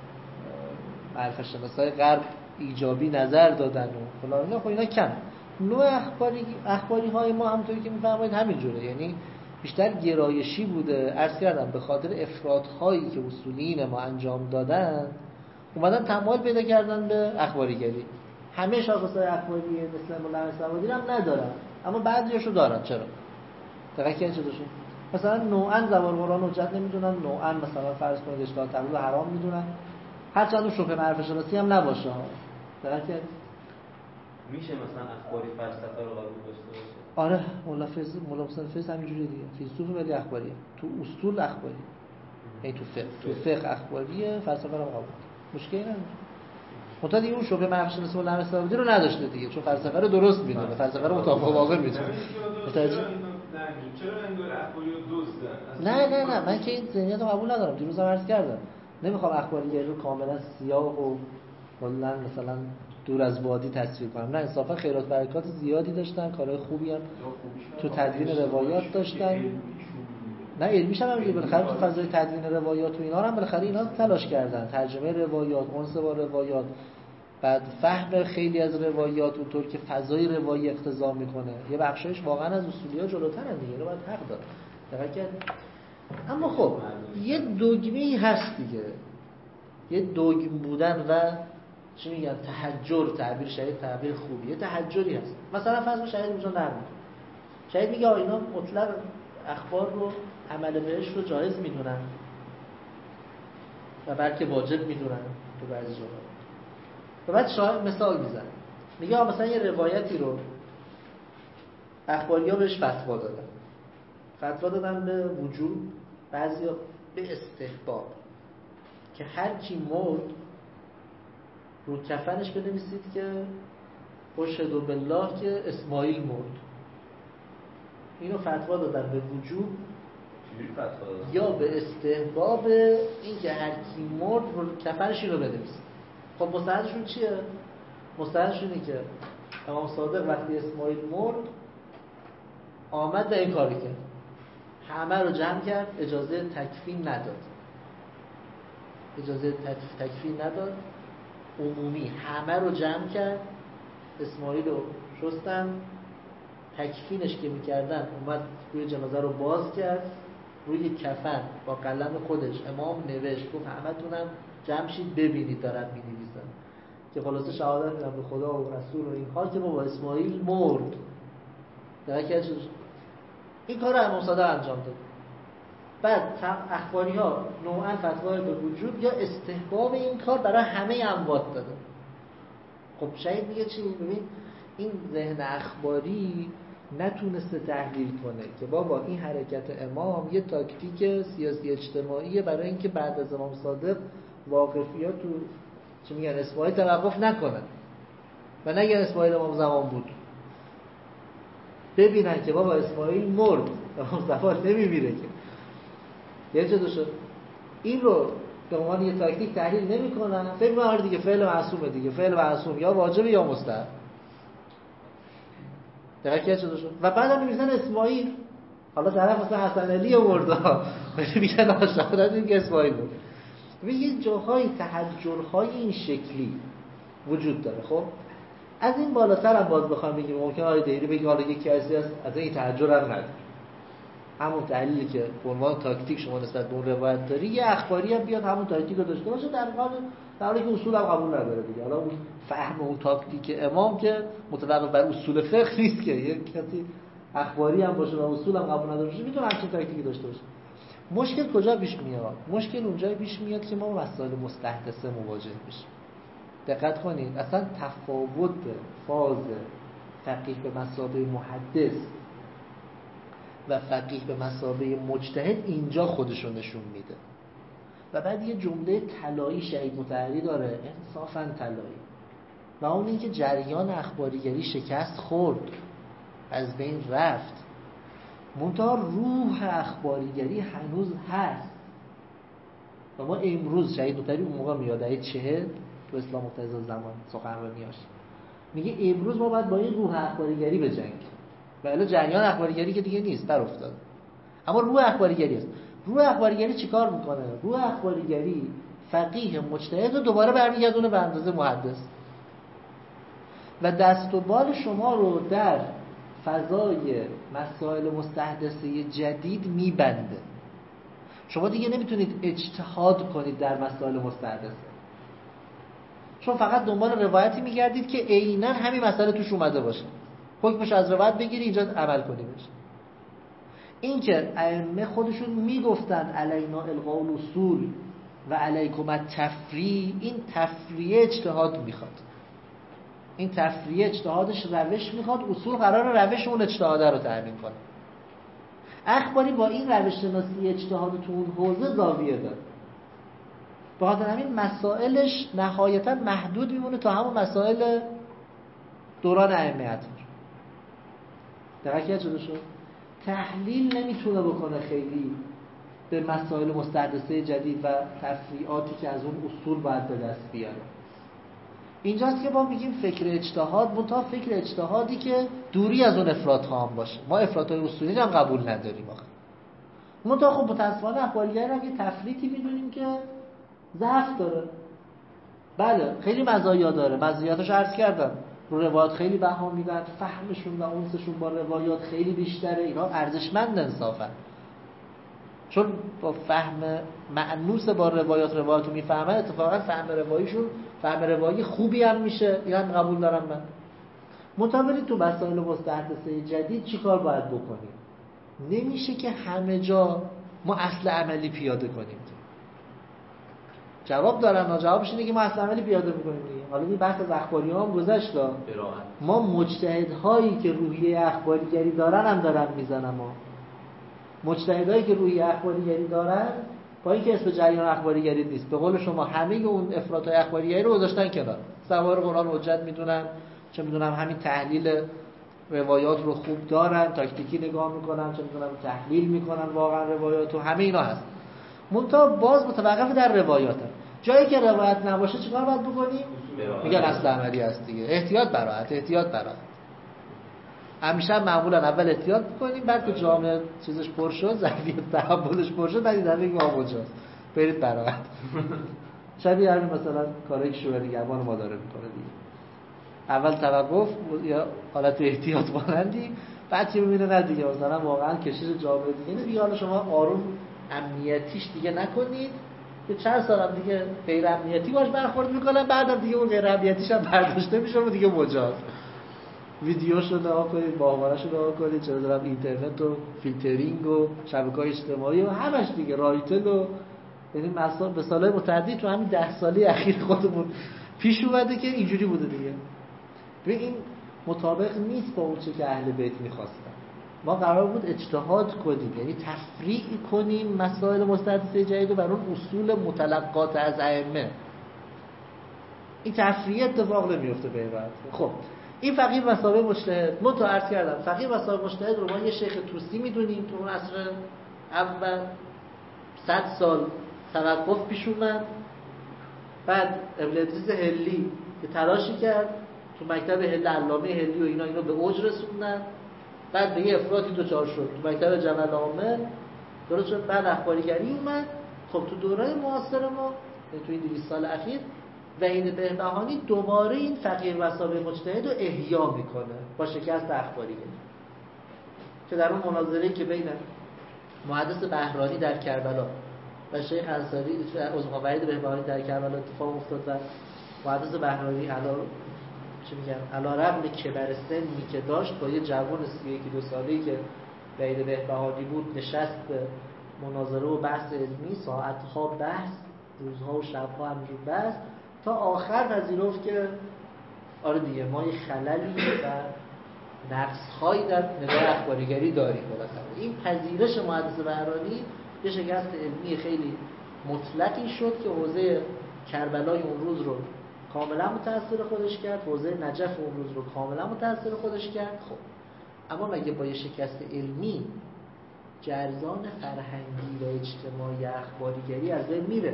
[SPEAKER 1] معرفت شناسای غرب ایجابی نظر دادن و فلان اینا. خب اینا کم. نوع اخباری های ما همونطوری که میفرمایید همینجوره، یعنی بیشتر گرایشی بوده. عرض کردم به خاطر افراط هایی که اصولیین ما انجام دادن اومدن تمایل پیدا کردن به اخباریگری. همه شاخص‌های اخباری مثل ملا امین استرآبادی هم ندارن، اما بعضیاشو دارن. چرا؟ دقیقاً که چه دوشون مثلا نوعاً زوال قرآن حجت نمیدونن، نوعاً مثلا فرض کنید اشتباه تبلیغ حرام میدونن، هرچند اون شبهه معرفت شناسی هم نباشه. دقیقاً که
[SPEAKER 3] میشه مثلا اخباری فلسفه رو قبول داشته باشه؟
[SPEAKER 1] آره، مولا حسین فیض همینجوریه دیگه، فیلسوف ولی اخباریه، تو اصول اخباری، یعنی تو فقه اخباریه، فلسفه رو قبول مشکلی نداره. منتها دیگه اون شبهه معرفت شناسی ملا امین استرآبادی رو نداشته دیگه، چون فلسفه رو درست میدونه، فلسفه رو مطابق واقع میدونه. متوجه؟
[SPEAKER 4] چرا انگار اخباری رو دزدن؟
[SPEAKER 1] نه من که این ذهنیت رو قبول ندارم. دیروز هم عرض کردم نمیخوام اخباریگری رو کاملا سیاه و کلا مثلا دور از بادی تصویر کنم. نه، انصافا خیرات برکات زیادی داشتن، کارهای خوبی هم تو تدوین روایات داشتن. نه علمیش هم همینجوری، بالاخره تو فضای تدوین روایات و اینا هم بالاخره اینا تلاش کردن، ترجمه روایات، انس با روایات، بعد فهم خیلی از روایات اونطور که فضای روایی اقتضا میکنه. یه بخشایش واقعا از اصولی‌ها جلوترن دیگه، اینو باید حق داد. دقیقاً. اما خب یه دوگمه‌ای هست دیگه، یه دوگم بودن و چی میگن تحجر، تعبیر شهید تعبیر خوبیه، تحجری هست. مثلا فرض کن شهید میگه نه، شهید میگه اینا مطلق اخبار رو عمل بهش رو جایز میدونن و بلکه واجب میدونن تو بعضی جاها. و بعد شاید مثال میزنه، میگه مثلا یه روایتی رو اخباری‌ها بهش فتوا دادن به وجوب، بعضیا به استحباب، که هر کی مرد رو کفنش بنویسید که اشهد بالله که اسماعیل مرد. اینو فتوا دادن به وجوب
[SPEAKER 3] چجوری فتوا داد؟
[SPEAKER 1] یا به استحباب این که هر کی مرد رو کفنش رو بنویسه. خب مستندشون چیه؟ مستندشون اینه که امام صادق وقتی اسماعیل مرد آمد و این کاری کرد، همه رو جمع کرد، اجازه تکفین نداد، اجازه تکفین نداد، عمومی همه رو جمع کرد، اسماعیل رو شستن، تکفینش که میکردن اومد روی جنازه رو باز کرد، روی کفن با قلم خودش امام نوشت، گفت همتونم جمع شید ببینید دارن مینویسن که خلاصه شهادت میدم به خدا و رسول و اینها که بابا اسماعیل مرد. درکه این کار رو امام صادق انجام داد. بعد اخباری ها نوعا فتوای به وجوب یا استحباب این کار برای همه اموات داده. خب شاید میگه چی؟ ببین این ذهن اخباری نتونسته تحلیل کنه که بابا این حرکت امام یه تاکتیک سیاسی اجتماعیه برای اینکه بعد از امام صادق واقفیات تو چی میگن اسماعیل توقف نکنن و نگن اسماعیل امام زمان بود، ببینن که بابا اسماعیل مرد، امام زمان نمیمیره که یه چه دوشه این رو به عنوان یه تاکتیک تحلیل نمی‌کنن، فکر می‌کنن دیگه فعل معصومه، دیگه فعل معصوم یا واجبه یا مستحب. دقیقاً چه دوشه و بعدم می‌نویسن اسماعیل، حالا طرف مثلا حسن علی مردا ولی میگن شهادت این که اسماعیل بود. ببین یه جاهای تحجرهای این شکلی وجود داره. خب از این بالاتر هم باز بخوام بگیم ممکنه آقای دهری بگه حالا یک کسی از این تحجر هم نداره، همون تحلیلی که به عنوان تاکتیک شما نسبت به اون روایت داری، یه اخباری هم بیاد همون تاکتیک رو داشته باشه در حالی که اصول هم قبول نداره دیگه. حالا اون فهم اون تاکتیک امام که متوقف بر اصول فقه نیست که یک کسی اخباری هم باشه و اصول هم قبول نداره باشه میتونه همچین تاکتیکی داشته باشه. مشکل کجا پیش میاد؟ مشکل اونجایی پیش میاد که ما مسائل مستحدثه مواجه میشیم. دقت کنید اصلا تفاوت فاز فقیه به مثابه محدث و فقیه به مثابه مجتهد اینجا خودشو نشون میده. و بعد یه جمله طلایی شهید مطهری داره، انصافاً طلایی، و اون این که جریان اخباریگری شکست خورد، از بین رفت، منتها روح اخباریگری هنوز هست. و ما امروز شهید مطهری اون موقع میاد دهه 40 تو اسلام مقتضی زمان سخنرانیاش میگه امروز ما باید با این روح اخباریگری بجنگیم، ولی جریان اخباریگری که دیگه نیست، در افتاد، اما روح اخباریگری است. روح اخباریگری چیکار میکنه؟ روح اخباریگری فقیه مجتهد رو دوباره برمیگردونه به اندازه محدث و دست و بال شما رو در فضای مسائل مستحدثه جدید میبنده. شما دیگه نمیتونید اجتهاد کنید در مسائل مستحدثه، چون فقط دنبال روایتی میگردید که عیناً همین مسئله توش اومده باشه، حکمش از روایت بگیری اینجا عمل کنی بشه. این که ائمه خودشون میگفتن علینا القاء الاصول و علیکم التفریع، این تفریع اجتهاد میخواد، این تفریع اجتهادش روش میخواد، اصول قرار روش اون اجتهاده رو تعیین کنه. اخباری با این روش شناسی اجتهاد تو اون حوزه زاویه داره، به خاطر همین مسائلش نهایتا محدود میمونه تا همون مسائل دوران ائمه. دقیقاً چه شد؟ تحلیل نمیتونه بکنه خیلی به مسائل مستحدثه جدید و تفریعاتی که از اون اصول باید به دست بیاره. اینجاست که ما میگیم فکر اجتهاد، منتها فکر اجتهادی که دوری از اون افراط‌ها هم باشه. ما افراط‌های اصولی هم قبول نداریم آخه. منتها خب متأسفانه اخباریگری هم یه تفریطی میدونیم که ضعف داره. بله خیلی مزایا داره، مزایاتش عرض کردم، رو روایات خیلی بها میدن، فهمشون و اونسشون با روایات خیلی بیشتره، اینا ارزشمند انصافا، چون با فهم مأنوس با روایات رو میفهمن، اتفاقا فهم رواییشون فهم روایی خوبی هم میشه، این هم قبول دارم من. مطابقی تو مسائل مستحدثه جدید چی کار باید بکنیم؟ نمیشه که همه جا ما اصل عملی پیاده کنیم. جواب دارن، جوابش اینه که ما اصل عملی پیاده میکنیم دیگه. حالا این بحث از اخباری ها هم گذشت، ما مجتهدهایی که روحیه اخباریگری دارن هم دارن میزنن. ما مجتهدایی که روحیه اخباریگری دارن با اینکه اسم جریان اخباریگری نیست، به قول شما همه اون افراط‌های اخباریگری رو گذاشتن کنار، سوار قرآن حجت میدونن، چه میدونم همین تحلیل روایات رو خوب دارن، تاکتیکی نگاه میکنن، چه میکنن تحلیل میکنن واقعا روایات و همه اینا هست. منتها باز متوقف در روایات هم. جایی که روایت نباشه چیکار باید بکنیم؟ میگن اصل عملی هست دیگه. احتیاط براحت. همیشه معمولا اول احتیاط بکنیم، بعد که جامعه چیزش پر شد، ظرفیت تحملش پر شد، بعد این دیگه آقاجاست. برید براحت. شبیه همین مثلا کارایی که شورای نگهبان ما داره میکنه دیگه. اول توقف یا حالت احتیاط مانندی، بعد که میبینه نه دیگه مثلا واقعا کشش جامعه دیگه دیگه، حالا شما آروم امنیتیش دیگه نکنید که چند سال هم دیگه غیر امنیتی باش برخورد میکنن، بعدم دیگه اون غیر امنیتیش هم برداشته میشه و دیگه مجاز. ویدیوشو نگاه کنید، ماهواره‌شو نگاه کنید، چه می‌دونم اینترنت و فیلترینگ و شبکه‌های اجتماعی و همش دیگه، رایتل و یعنی مثالای متعددی تو همین 10 ساله اخیر خودمون پیش اومده که اینجوری بوده دیگه. ببین این مطابق نیست با اون چه که اهل بیت می‌خواستن. ما قرار بود اجتهاد کنیم، یعنی تفریع کنیم مسائل مستحدثه جدید رو بر اون اصول متلقات از ائمه. این تفریع اتفاق نمیفته به این راحتی. خب این فقیه مسابقه مجتهد، من تو عرض کردم فقیه مسابقه مجتهد رو ما یه شیخ توسی میدونیم تو اون عصر اول 100 سال توقف پیش اومد، بعد ابن ادریس هلی که تلاشی کرد تو مکتب هل علامه هلی و اینا به اوج رسوندن، بعد به یه افراطی دوچار شد تو مکتب جمل عامل درست شد، بعد اخباریگری اومد. خب تو دوره معاصر ما تو این 200 سال اخیر وحید بهبهانی دوباره این فقیه مسابقه مجتهد رو احیا میکنه با شکست اخباریگری که در اون مناظره‌ای که بین محدث بهرانی در کربلا و شیخ انصاری وحید بهبهانی در کربلا اتفاق افتاد و محدث بهرانی علی رغم کبر سنی که داشت با یه جوان 31 ساله‌ای که وحید بهبهانی بود نشست به مناظره و بحث علمی، ساعت‌ها بحث، روزها و شب‌ها همینجور بحث، تا آخر پذیرفت که آره دیگه ما یه خللی و نقص‌هایی در نگاه اخباریگری داریم. بالاخره این پذیرش محدث بهرانی یه شکست علمی خیلی مطلقی شد که حوزه کربلای اون روز رو کاملا متأثر خودش کرد، حوزه نجف اون روز رو کاملا متأثر خودش کرد. خب اما مگه با یه شکست علمی جریان فرهنگی و اجتماعی اخباریگری از بین میره؟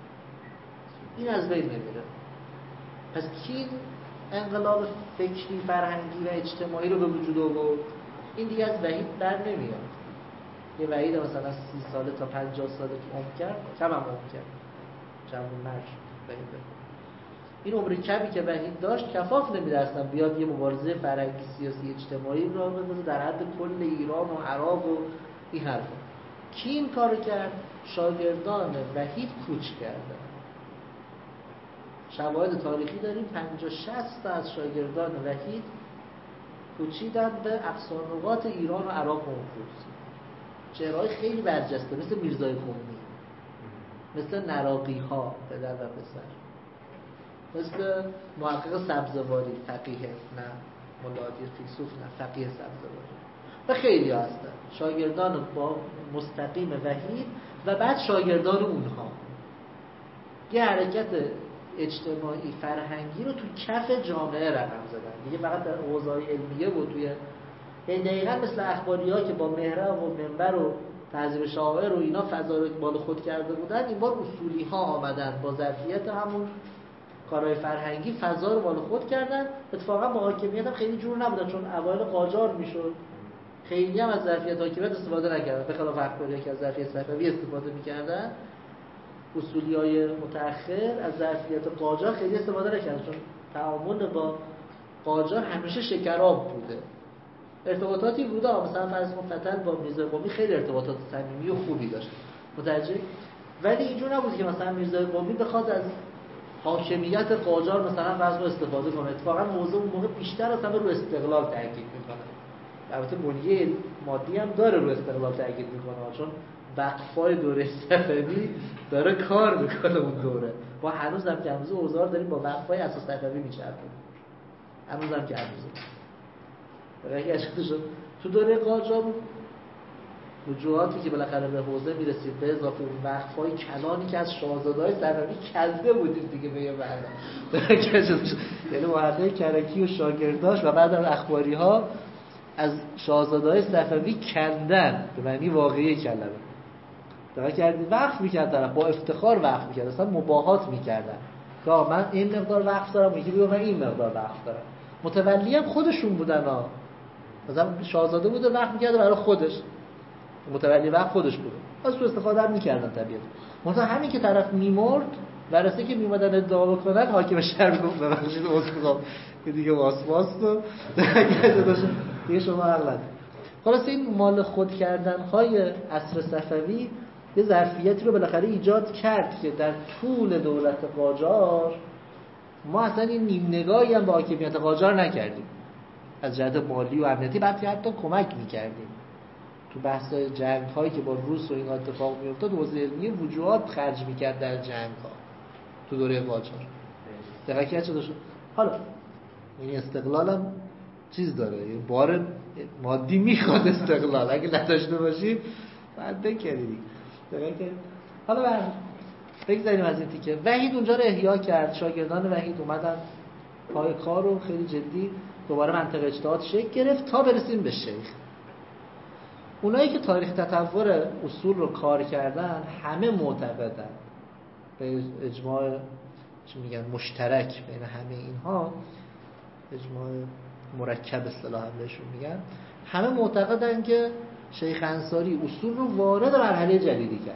[SPEAKER 1] این از بین نمیره. پس کی انقلاب فکری فرهنگی و اجتماعی رو به وجود آورد؟ این دیگه از وحید بر نمیاد. یه وحید مثلا 30 ساله تا 50 ساله که عمر کرد، کم هم عمر کرد، جوان مرد وحید. این عمر کمی که وحید داشت کفاف نمیده اصلا بیاد یه مبارزه فرهنگی سیاسی اجتماعی رو بندازه در حد کل ایران و عراق و این حرفا. کی این کارو کرد؟ شاگردان وحید کوچ کردن. شواهد تاریخی داریم 50-60 تا از شاگردان وحید کوچیدن به اقصا نقاط ایران و عراق و اون روز. چهره‌های خیلی برجسته مثل میرزای قمی، مثل نراقی ها پدر و پسر، مثل محقق سبزواری فقیه، نه مولادی فیلسوف، نه فقیه سبزواری و خیلی ها هستن شاگردان با مستقیم وحید و بعد شاگردان اونها. یه حرکت اجتماعی فرهنگی رو تو کف جامعه رقم زدن دیگه، فقط در حوزه‌های علمیه و توی دقیقاً مثل اخباری‌ها که با محراب و منبر و تهذیب شاعر و اینا فضا رو بالا خود کرده بودن، این بار اصولی‌ها آمدن با ظرفیت همون کارهای فرهنگی فضا رو بالا خود کردن. اتفاقا با حاکمیت هم خیلی جور نبودن، چون اوایل قاجار میشد، خیلی هم از ظرفیت حاکمیت استفاده نکردن، به خلاف اخباری‌ها که از ظرفیت صفوی استفاده می‌کردن. اصولی‌های متأخر از ظرفیت قاجار خیلی استفاده نکردن، چون تعامل با قاجار همیشه شکراب بوده. ارتباطاتی بوده، مثلا فرض کن فتن با میرزا قمی خیلی ارتباطات صمیمی و خوبی داشت، متوجه؟ ولی اینجور نبود که مثلا میرزا قمی بخواد از حاکمیت قاجار مثلا فرض کن استفاده کنه. اتفاقا موضوع اون موقع بیشتر از همه رو استقلال تاکید میکنه. البته بنیه مادی هم داره رو استقلال تاکید میکنه، چون وقفای دوره صفوی داره کار میکنه اون دوره. ما هنوزم که هنوز اوضاع داریم با وقفای اساس صفوی میچرخیم، هنوزم که تو دوره قاجار رجوعاتی که بالاخره به حوزه میرسید به اضافه اون وقفای کلانی که از شاهزاده‌های صفوی کلده بودیم دیگه به یه معنی، یعنی محقق کرکی و شاگرداش و بعد از اخباری‌ها از شاهزاده‌های صفوی کندن به معنی واقعی کلمه. دقیقا کردید وقف میکردن، با افتخار وقف میکردن، اصلا مباهات میکردن که من این مقدار وقف دارم، یکی بگه من این مقدار وقف دارم. متولی هم خودشون بودن ها، مثلا شاهزاده بوده وقف میکرده برای خودش، متولی وقف خودش بوده، از تو استفاده هم میکردن طبیعتا. مثلا همین که طرف میمرد ورثه که میومدن ادعا بکنن، حاکم شهر گفت ببخشید عذر که دیگه واسواس و دیگه شما حق ندارید. خلاص این مال خود کردن های عصر صفوی یه ظرفیتی رو بالاخره ایجاد کرد که در طول دولت قاجار ما اصلا این نیم نگاهی هم به حاکمیت قاجار نکردیم از جهت مالی و امنیتی، بلکه حتی کمک میکردیم تو بحث جنگ هایی که با روس و این اتفاق میافتاد. حوزه علمی وجوهات خرج میکرد در جنگ ها تو دوره قاجار. دقیقاً چه شد. حالا این استقلال هم چیز داره، این بار مادی میخواد استقلال، اگه نداشته باشیم بعد بکنید. حالا بگذاریم از این تیکه. وحید اونجا رو احیا کرد، شاگردان وحید اومدن پای کار رو خیلی جدی دوباره منطقه اجتهاد شکل گرفت تا برسیم به شیخ. اونایی که تاریخ تطور اصول رو کار کردن همه معتقدن به اجماع چی میگن مشترک بین همه اینها، اجماع مرکب اصطلاحاً بهشون میگن، همه معتقدن که شیخ انصاری اصول رو وارد مرحله جدیدی کرد.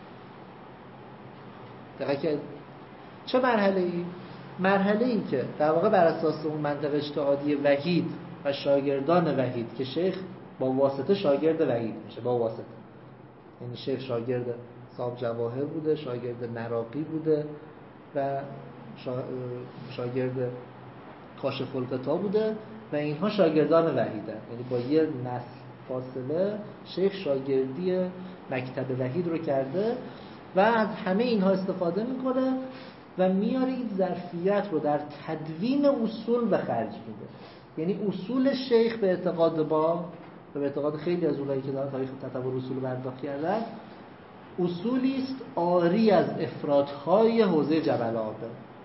[SPEAKER 1] دقیقاً چه مرحله‌ای؟ مرحله‌ای که در واقع بر اساس اون منطق اجتهادی وحید و شاگردان وحید که شیخ با واسطه شاگرد وحید میشه، با واسطه، یعنی شیخ شاگرد صاحب جواهر بوده، شاگرد نراقی بوده و شاگرد کاشف الغطا بوده و اینها شاگردان وحیدن، یعنی با یه نسل فاصله شیخ شاگردی مکتب وحید رو کرده و از همه اینها استفاده میکنه و میاره این ظرفیت رو در تدوین اصول به خرج میده. یعنی اصول شیخ به اعتقاد با و به اعتقاد خیلی از اونایی که در تاریخ تطور اصول پرداخت کردن، اصولی است عاری از افراط‌های حوزه جبل آبه.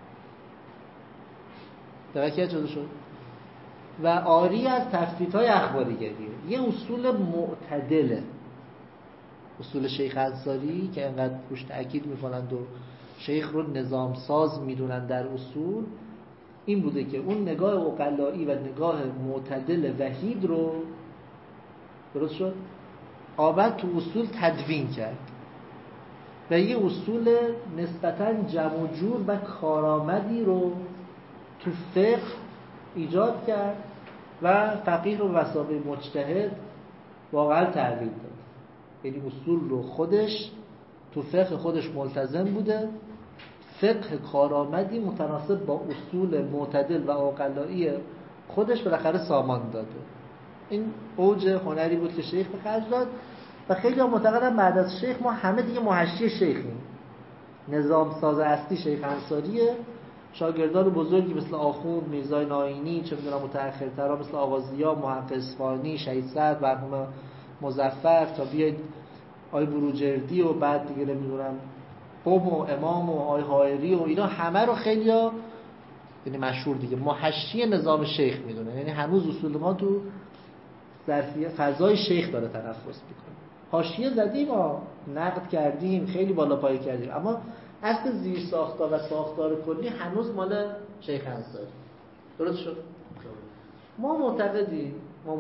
[SPEAKER 1] دقیقاً چه شد؟ و عاری از تفویت‌های اخباریگریه. یه اصول معتدله. اصول شیخ انصاری که انقدر روش تأکید میکنند و شیخ رو نظام ساز میدونن در اصول، این بوده که اون نگاه عقلایی و نگاه معتدل وحید رو درست شد آمد تو اصول تدوین کرد و یه اصول نسبتاً جمع و جور و کارآمدی رو تو فقه ایجاد کرد و فقیه رو به مثابه مجتهد واقعا تغییر داد. یعنی اصول رو خودش تو فقه خودش ملتزم بوده، فقه کارآمدی متناسب با اصول معتدل و عقلایی خودش بالاخره سامان داده. این اوج هنری بود که شیخ به خرج داد و خیلی ها معتقدن بعد از شیخ ما همه دیگه محشی شیخیم. نظام ساز اصلی شیخ انصاریه، شاگردان بزرگی مثل آخوند میرزای ناینی، چه میدونم متأخرترها مثل آغازیا، محقق اصفهانی، شهید سعد، مرحوم مظفر، تا بیاید آی بروجردی و بعد دیگه نمیدونم قم و امام و آی حائری و اینا، همه رو خیلیا یعنی مشهور دیگه محشی نظام شیخ میدونه. یعنی هنوز اصول ما تو ظرفیت فضای شیخ داره تنفس میکنه. حاشیه زدیم و نقد کردیم، خیلی بالا پایین کردیم، اما اصل زیر ساختار و ساختار کلی هنوز مال شیخ انصاری. درست شد؟ ما معتقدیم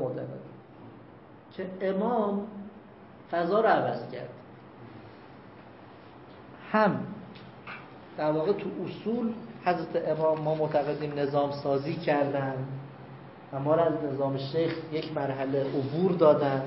[SPEAKER 1] که امام فضا رو عوض کرد. هم در واقع تو اصول حضرت امام ما معتقدیم نظام سازی کردن و ما را از نظام شیخ یک مرحله عبور دادن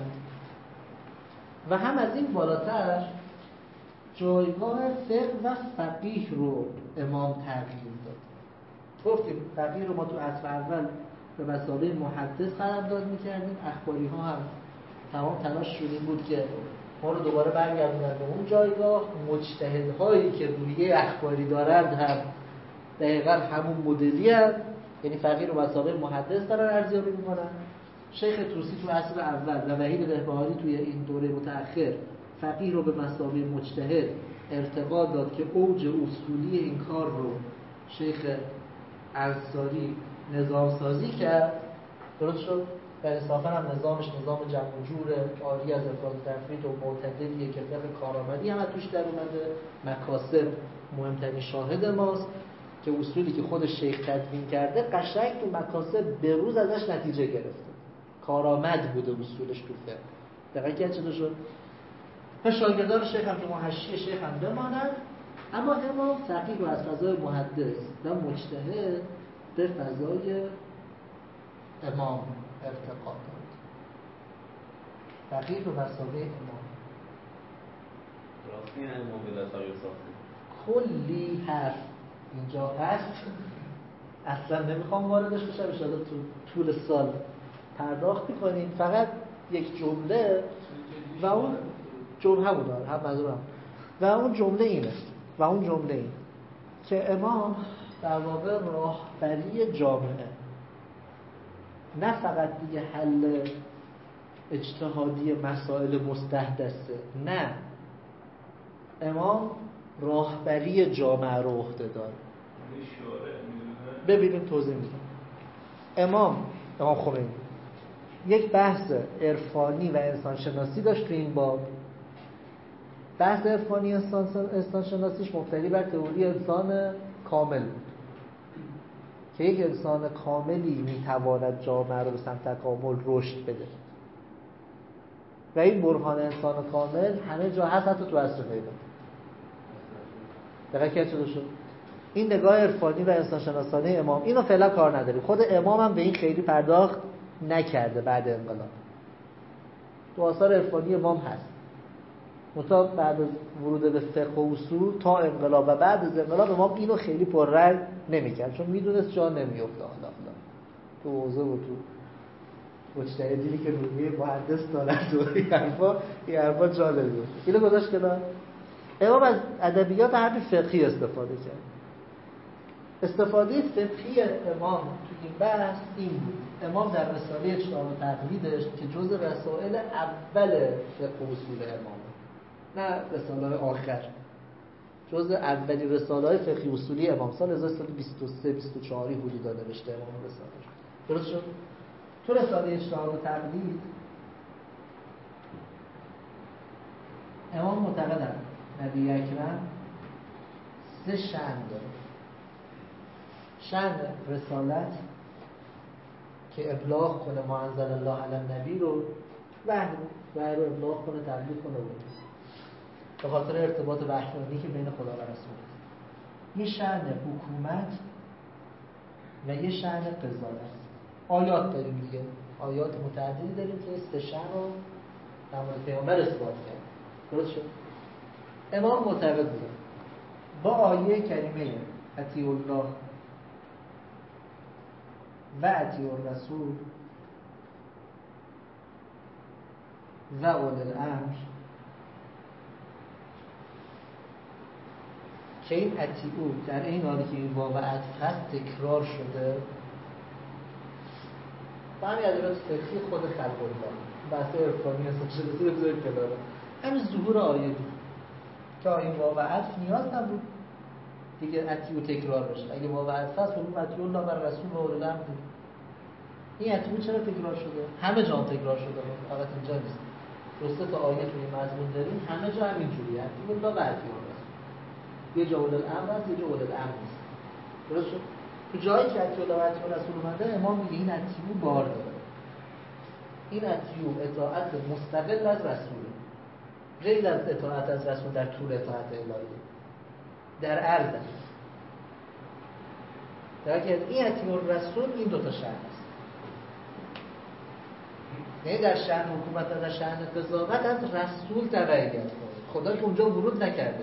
[SPEAKER 1] و هم از این بالاتر جایگاه فقه و فقیه رو امام تغییر داد. گفتیم فقیه رو ما تو عصر اول به مثابه محدث قرارداد می‌کردیم، اخباری ها هم تمام تلاششون این بود که ما رو دوباره برگردونن به اون جایگاه. مجتهدهایی که رویه اخباری دارند هم دقیقاً همون مدلی هست، یعنی فقیه رو به مثابه محدث دارن ارزیابی می‌کنن. شیخ طوسی تو عصر اول و وحید بهبهاری توی این دوره متأخر فقیه رو به مثابه مجتهد ارتقا داد که اوج اصولی این کار رو شیخ انصاری نظام سازی کرد. درست شد؟ و انصافا هم نظامش نظام جمع و جوره، عاری از افراط و تفریط و معتدلیه که فقه کارآمدی هم توش در اومده. مکاسب مهمترین شاهد ماست که اصولی که خود شیخ تدوین کرده قشنگ تو مکاسب به روز ازش نتیجه گرفته، کارآمد بوده اصولش تو فقه. دقیقاً چه شد؟ و شاگردان شیخ هم که محشی شیخ هم بمانند، اما امام فقیه رو از فضای محدث و مجتهد به فضای امام ارتقا داد. فقیه رو مسابقه امام.
[SPEAKER 3] راستی امام بلا تغییر ساخته.
[SPEAKER 1] کلی حرف اینجا هست، اصلا نمیخوام واردش بشم، ان شاءالله تو طول سال پرداخت میکنیم. فقط یک جمله و اون جمله همون داره، هم منظورم و اون جمله اینه که امام در واقع راهبری جامعه، نه فقط دیگه حل اجتهادی مسائل مستحدثه، نه، امام راهبری جامعه رو عهده داره. ببینیم توضیح میدم. امام خمینی یک بحث عرفانی و انسانشناسی داشت تو این باب. بحث عرفانی انسانشناسیش مبتنی بر تئوری انسان کامل بود که یک انسان کاملی میتواند جامعه رو به سمت تکامل رشد بده و این برهان انسان کامل همه جا هست، حتی تو عصر غیبت. دقیقاً چه شد؟ این نگاه عرفانی و انسانشناسانه امام، اینو فعلا کار نداریم. خود امام هم به این خیلی پرداخت نکرده بعد انقلاب. تو آثار عرفانی امام هست، منتها بعد از ورود به فقه و اصول تا انقلاب و بعد از انقلاب امام اینو خیلی پررنگ نمی‌کرد، چون میدونست جا نمیفته. حالا تو حوزه و تو مجتهدی که روی مهندس دارن و این حرفا جا نمیفته. اینو گذاشت کنار. امام از ادبیات حرف فقهی استفاده کرد. استفاده فقهی امام تو این بحث این بود: امام در رساله اجتهاد و تقلیدش که جزء رسائل اول فقه و اصول امامه، نه رساله آخر، جزء اولی رساله فقهی اصولی امام، سال 23 24 حدودا نوشته امام رساله. درست شد؟ تو رساله اجتهاد و تقلید امام معتقدن نبی اکرم 3 شأن داره. شأن رسالت که ابلاغ کنه ما انزل الله علی النبی رو، وحی رو ابلاغ کنه، تبلیغ کنه به خاطر ارتباط وحیانی که بین خدا و رسول. یه شأن حکومت و یه شأن قضاوت. آیات داریم دیگه، آیات متعددی داریم که 3 شأن رو در مورد پیامبر اثبات کرد. درست شد؟ امام معتقد بود با آیه کریمه اطیعوا الله و اطیعوا الرسول و اولی الامر که این اطیعو در این حالی که این واو عطف هست تکرار شده با همین ادبیات فقهی خود خلق الله، بحث عرفانی هست چه بسید بذارید کناره. همین ظهور آیه بود که این واو عطف نیاز نبود دیگه اطیعو تکرار بشه. اگه واو عطف هست اون اطیعو الله و رسول و اولی الامر بود. این اطیعو چرا تکرار شده؟ همه جا تکرار شده، فقط اینجا نیست. درسته تا آیه توی مضمون داریم همه جا همینجوریه، اطیعو الله و اطیعو الرسول. یه جا اول الامر هست، یه جا اول الامر نیست. درست شد؟ تو جایی که اطیعو الله و اطیعو الرسول اومده امام میگه این اطیعو بار داره. این اطیعو اطاعت مستقل از رسوله، غیر از اطاعت از رسول در طول اطاعت الهی در عرض است. در که این اطیعو الرسول این 2 تا شأن است. یعنی در شأن حکومت و در شأن قضاوت از رسول تبعیت کنید. خدا که اونجا ورود نکرده.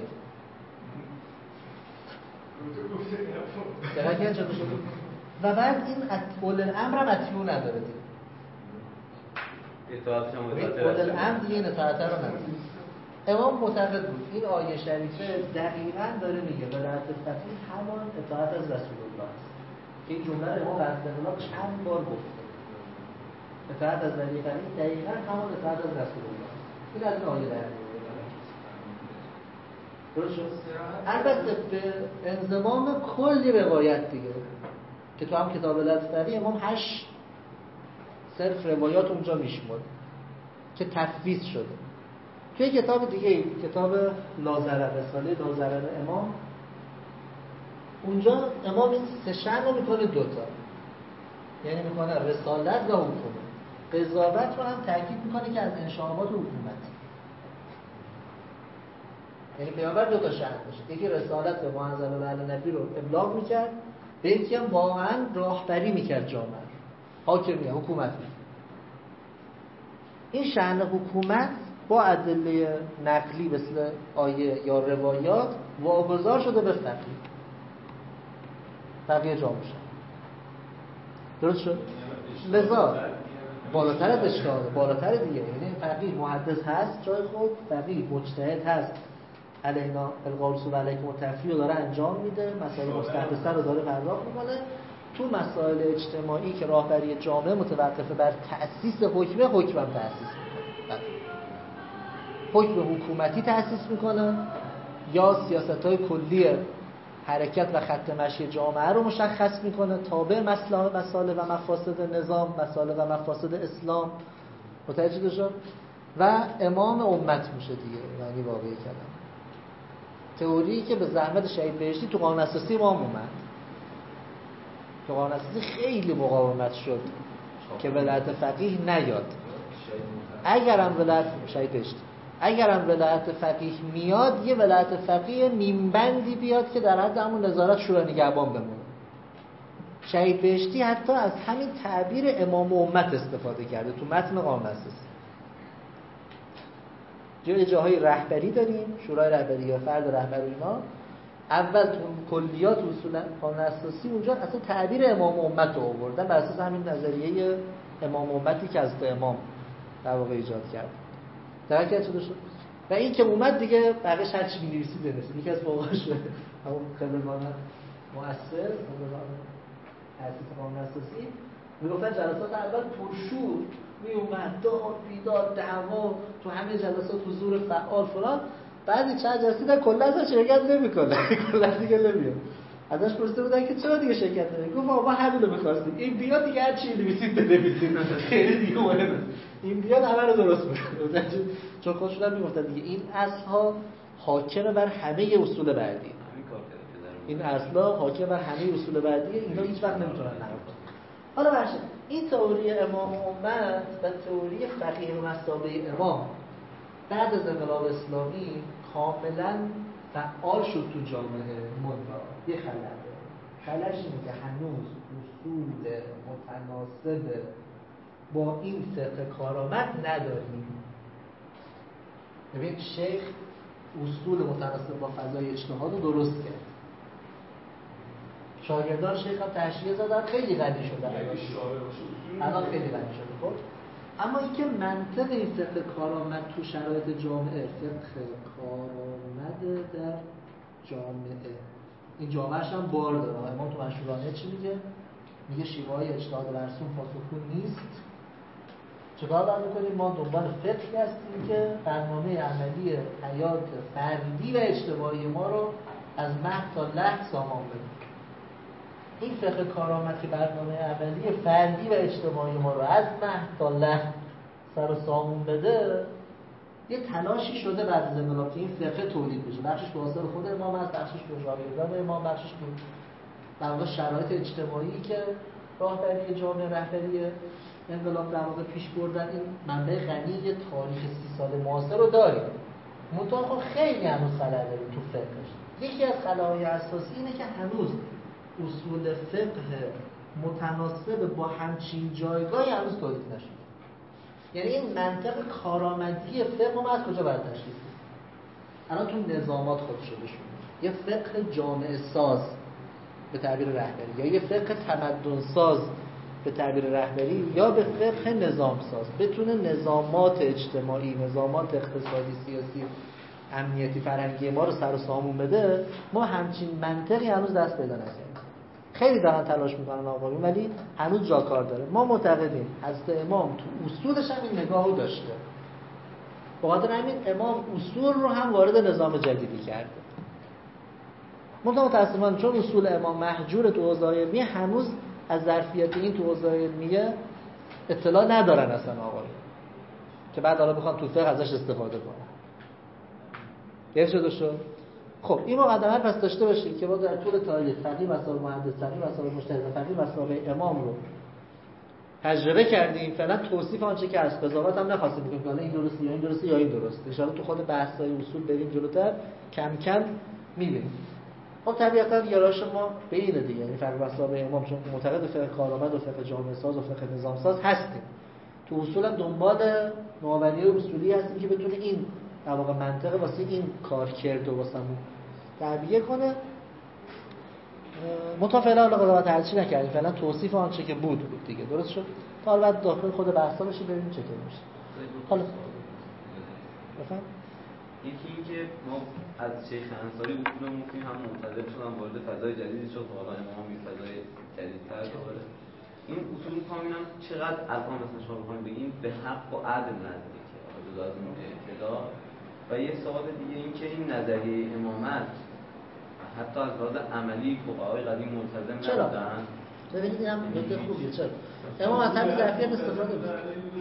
[SPEAKER 1] درکه چطور شده؟ و بعد این اول الامر هم اطیعو نداره دیگه. اول الامر دیگه این اطاعت رو نداره. امام معتقد بود این آیه شریفه دقیقاً داره میگه ولایت فقیه همان اطاعت از رسول الله است که این جمله رو امام بعد از انقلاب چند بار گفته. اطاعت از ولی فقیه دقیقاً همان اطاعت از رسول الله است. این از این آیه در میاد. درست شد؟ البته به انضمام کلی روایت دیگه که تو هم کتاب الفقهی امام 8 صرف روایات اونجا میشمره که تفویض شده. توی کتاب دیگه، کتاب لازرر، رساله لازرر امام، اونجا امام این سه شأن رو میکنه دوتا، یعنی میکنه رسالت و حکومت. قضاوت رو هم تاکید میکنه که از انشاءات حکومت، یعنی پیامبر دو تا شأن داشت، یکی رسالت به منزل و علی نبی رو ابلاغ میکرد، به یکی هم واقعا راهبری میکرد جامعه، حاکمیت، حکومت. این شأن حکومت با ادله نقلی مثل آیه یا روایات واگذار شده به فقیه جامعه. درست شد؟ لذا بالاتر از اجتهاد، بالاتر دیگه، یعنی فقیه محدث هست جای خود، فقیه مجتهد هست علینا القول رسول علیکم التفریع رو داره انجام میده، مسائل مستحدثه رو داره پرداخت میکنه. تو مسائل اجتماعی که راهبری جامعه متوقفه بر تأسیس حکمه، حکمم تأسیس میکنه، حکم حکومتی تأسیس میکنه یا سیاست‌های کلی حرکت و خط مشی جامعه رو مشخص میکنه تابع مسائل و مفاسد نظام، مسائل و مفاسد اسلام. متوجه شد؟ و امام امت میشه دیگه، یعنی واقعی کلمه. تئوری که به زحمت شهید بهشتی تو قانون اساسی امام اومد، تو قانون اساسی خیلی مقاومت شد که ولایت فقیه نیاد. اگرم ولایت شهید بهشتی، اگرم ولایت فقیه میاد، یه ولایت فقیه نیمبندی بیاد که در حد همون نظارت شورای نگهبان بمونه. شهید بهشتی حتی از همین تعبیر امام امت استفاده کرده تو متن قانون اساسی. یه جاهای رهبری داریم، شورای رهبری یا فرد رهبر اینا، اول تو کلیات اصول قانون اساسی اونجا اصلا تعبیر امام امت رو آوردن بر اساس همین نظریه امام امتی که از امام در واقع ایجاد کرد. درک شده شد. و این که اومد دیگه بقیش هر چی می‌نویسید بنویسید. یکی از فوقاش همون خبرگان مؤثر تأسیس قانون اساسی میگفتن جلسات اول پرشور میومد، داد بیداد، دعوا، تو همه جلسات حضور فعال فلان. بعضی چند جلسه در کلا ازش شرکت نمی‌کنه، کلا دیگه نمیاد. ازش پرسیده بودن که چرا دیگه شرکت نمی‌کنی؟ گفت ما همین رو می‌خواستیم. این بیاد دیگه هر چی نویسید بنویسید. خیلی دیگه مهمه. این بیاد همه رو درست می‌کنه. چون خودشون هم میگفتن دیگه این اصل‌ها حاکم بر همه اصول بعدی. این اصلا حاکم بر همه اصول بعدی، اینا هیچ وقت نمیتونن نقض کنن. حالا باشه، این تئوری امام امت و تئوری فقیه مثابه امام بعد از انقلاب اسلامی کاملا فعال شد تو جامعه منتها یه خلأش اینه که هنوز اصول متناسب با این فقه کارآمد نداریم. ببین شیخ اصول متناسب با فضای اجتهاد رو درست کرد، شاگردان شیخ هم تشریح زدن، خیلی غنی شدن، الان خیلی غنی شده. خب اما اینکه منطق این فقه کارآمد تو شرایط جامعه، فقه کارآمد در جامعه، این جامعهش هم بار داره. امام تو مشهورانه چی میگه؟ میگه شیوه‌های اجتهاد مرسوم پاسخگو نیست. چطور باید میکنیم؟ ما دنبال فقهی هستیم که برنامه عملی حیات فردی و اجتماعی ما رو از مهد تا لحد سامان بده. این فقه کارآمد که برنامه عملی فردی و اجتماعی ما رو از مهد تا لحد سر و سامون بده، یه تلاشی شده بعد از انقلاب که این فقه تولید بشه. بخشش به واسطه خود امام است، بخشش به شاگردان امام، بخشش به در واقع شرایط اجتماعی که راهبری جامعه رهبری انقلاب در واقع پیش بردن. این منبع غنی تاریخ 30 سال معاصر رو داریم، منتها خیلی هنوز خلأ داریم تو فقهش. یکی از خلاهای اساسی اینه که هنوز اصول فقه متناسب با همچین جایگاهی هنوز تولید نشده. یعنی این منطق کارآمدی فقه ما از کجا باید تشخیص بدیم؟ الان تو نظامات خودشون یه فقه جامعه ساز به تعبیر رهبری، یا یه فقه تمدن ساز به تعبیر رهبری، یا به فقه نظام ساز بتونه نظامات اجتماعی، نظامات اقتصادی، سیاسی، امنیتی، فرهنگی ما رو سر و سامون بده. ما همچین منطقی هنوز دست پیدا نکردیم. خیلی دارن تلاش میکنن آقایون، ولی هنوز جا کار داره. ما معتقدیم حضرت امام تو اصولش هم این نگاهو داشته، به خاطر همین امام اصول رو هم وارد نظام جدیدی کرده. متأسفانه چون اصول امام محجور تو حوزه علمیه، هنوز از ظرفیت این تو حوزه علمیه اطلاع ندارن اصلا آقایون که بعد حالا بخوان تو فقه ازش استفاده کنن. یه شده شد. خب این مقدمه پس داشته باشید که ما در طول تاریخ فقیه مسائل محدث، فقیه مسائل مجتهد، فقیه مسائل امام رو تجربه کردیم. فعلا توصیف آنچه که از قضاوت هم نخواستیم بگیم که این درسته یا این درسته یا این درسته. ان شاءالله تو خود بحث‌های اصول بریم جلوتر کم کم می‌بینیم. خب طبیعتاً یاراش ما به اینه دیگه، یعنی فقیه مسائل امام چون معتقد به فقه کارآمد و فقه جامعه ساز و فقه نظام ساز هستیم. تو اصولا دنبال نوآوری اصولی هستیم که بتونه این در واقع منطقه واسه این کار کرد و واسمون تعبیه کنه. متفعلا حالا قضاوت هرچی نکردیم، فعلا توصیف آنچه که بود دیگه درست شد. تا حالا بعد داخل خود بحثا بشه ببینیم چه طور میشه. حالا بفهم
[SPEAKER 3] یکی این که ما از شیخ انصاری اصول مفید هم منتظر شدن وارد فضای جدیدی شد، حالا امام این فضای جدیدتر دوباره این اصول کاملا چقدر الان مثلا شما بخواید بگین به حق و عدل نزدیکه جدا از اون ابتدا. و یه سوال دیگه این که این نظریه امامت حتی از لحاظ عملی فقهای قدیم ملتزم نبودن.
[SPEAKER 1] ببینید این هم نکته خوبیه. چرا امامت هم ظرفیت استفاده می‌کنه.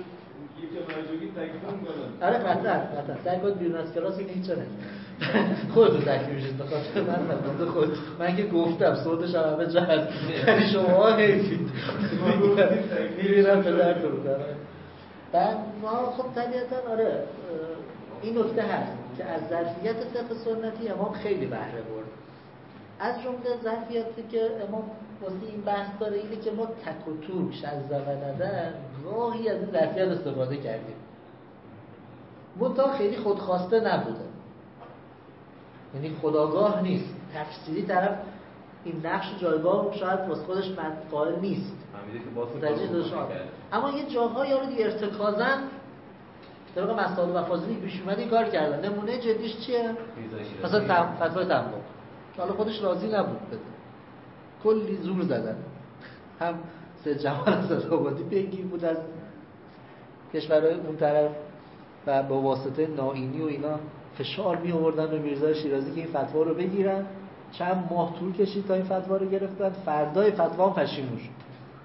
[SPEAKER 1] آره قطعا سعی کنید بیرون از کلاس این هیچ نه خودتون تکلیف میشید به خاطر من خود من که گفتم صوتش هم همه جهت یعنی شما حیفید میبینم پدر کنید. بعد ما خب طبیعتا آره این نکته هست که از ظرفیت فقه سنتی امام خیلی بهره برد. از جمله ظرفیتی که امام واسه این بحث داره اینه که ما تک و توک از ندن راهی از این ظرفیت استفاده کردیم. منتها خیلی خودخواسته نبوده، یعنی خودآگاه نیست. تفسیری طرف این نقش جایگاه رو شاید واسه خودش قائل نیست، متوجه داشته. اما یه جاهایی رو دیگه ارتکازن طبق مسائل و مفاصلی پیش اومده کار کردن. نمونه جدیش چیه؟ مثلا فتوای تنباکو. حالا خودش راضی نبود بده، کلی زور زدن. هم سید جمال اسدآبادی پیگیر بود از کشورهای اون طرف و با واسطه نائینی و اینا فشار می آوردن به میرزا شیرازی که این فتوا رو بگیرن. چند ماه طول کشید تا این فتوا رو گرفتن. فردای فتوا هم پشیمون شد.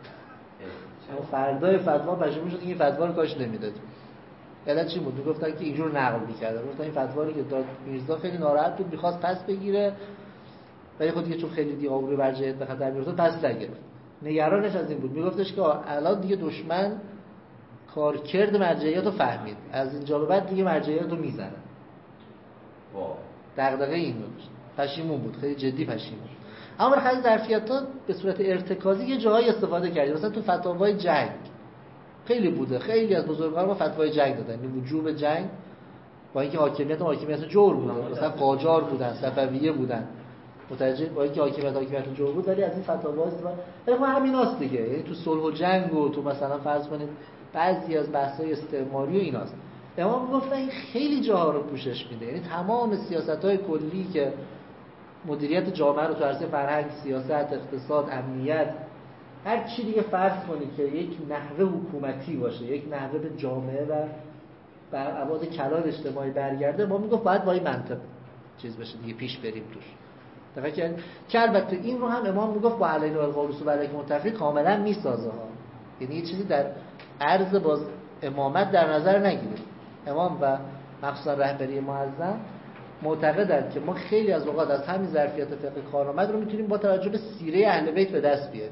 [SPEAKER 1] فردای فتوا پشیمون شد که این فتوا رو کاش نمیدادیم. علت چی بود؟ میگفتن که اینجور نقل می‌کردن. گفتن این فتوا رو که داد میرزا خیلی ناراحت بود، می‌خواست پس بگیره، ولی خود دیگه چون خیلی دیگه آبروی برجایت به خطر می‌افتاد پس نگرفت. نگرانش از این بود، میگفتش که الان دیگه دشمن کارکرد مرجعیت رو فهمید، از اینجا به بعد دیگه مرجعیت رو میزنه. دغدغه این بود. پشیمون بود، خیلی جدی پشیمون. اما خیلی ظرفیت‌ها به صورت ارتکازی یه جایی استفاده کردیم. مثلا تو فتاوای جنگ خیلی بوده، خیلی از بزرگان ما فتوای جنگ دادن، این وجوب جنگ با اینکه حاکمیت جور بوده، مثلا قاجار بودن، صفویه بودن، متوجه با اینکه حاکمیت جور بود، ولی از این فتاوا استفاده. ولی خب همیناست دیگه، یعنی تو صلح و جنگ و تو مثلا فرض کنید بعضی از بحث‌های استعماری و ایناست. امام گفت این خیلی جاها رو پوشش میده، یعنی تمام سیاست‌های کلی که مدیریت جامعه رو تو عرصه فرهنگ، سیاست، اقتصاد، امنیت، هر چی دیگه فرض کنید که یک نحوه حکومتی باشه، یک نحوه به جامعه و بر ابعاد کلان اجتماعی برگرده، ما میگفت باید با این منطق چیز بشه دیگه، پیش بریم توش. دقیقاً که البته این رو هم امام میگفت با علیه القول و علیه منتفی کاملا میسازه ها، یعنی یه چیزی در عرض باز امامت در نظر نگیرید. امام و مخصوصا رهبری معظم معتقدند که ما خیلی از اوقات از همین ظرفیت فقه کارآمد رو میتونیم با توجه به سیره اهل بیت به دست بیاریم.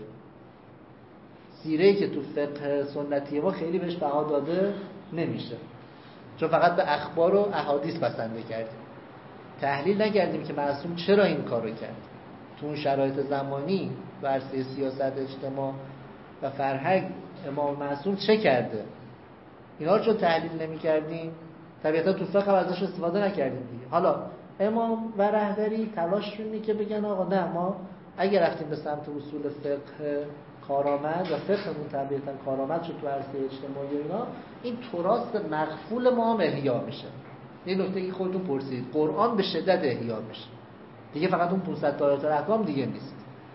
[SPEAKER 1] سیره‌ای که تو فقه سنتی ما خیلی بهش بها داده نمیشه، چون فقط به اخبار و احادیث بسنده کردیم، تحلیل نکردیم که معصوم چرا این کارو کرد، تو اون شرایط زمانی و عرصه سیاست، اجتماع و فرهنگ امام معصوم چه کرده. اینا رو چون تحلیل نمی‌کردیم طبیعتا تو فقه ازش استفاده نکردیم دیگه. حالا امام و رهبری تلاش اینه که بگن آقا نه، ما اگه رفتیم به سمت اصول فقه کارآمد و فقهمون طبیعتا کارآمد شد تو عرصه اجتماعی و اینا، این تراث مغفول ما هم احیا میشه. این نکته که خودتون پرسید، قرآن به شدت احیا میشه دیگه، فقط اون 500 تا آیه احکام دیگه نیست،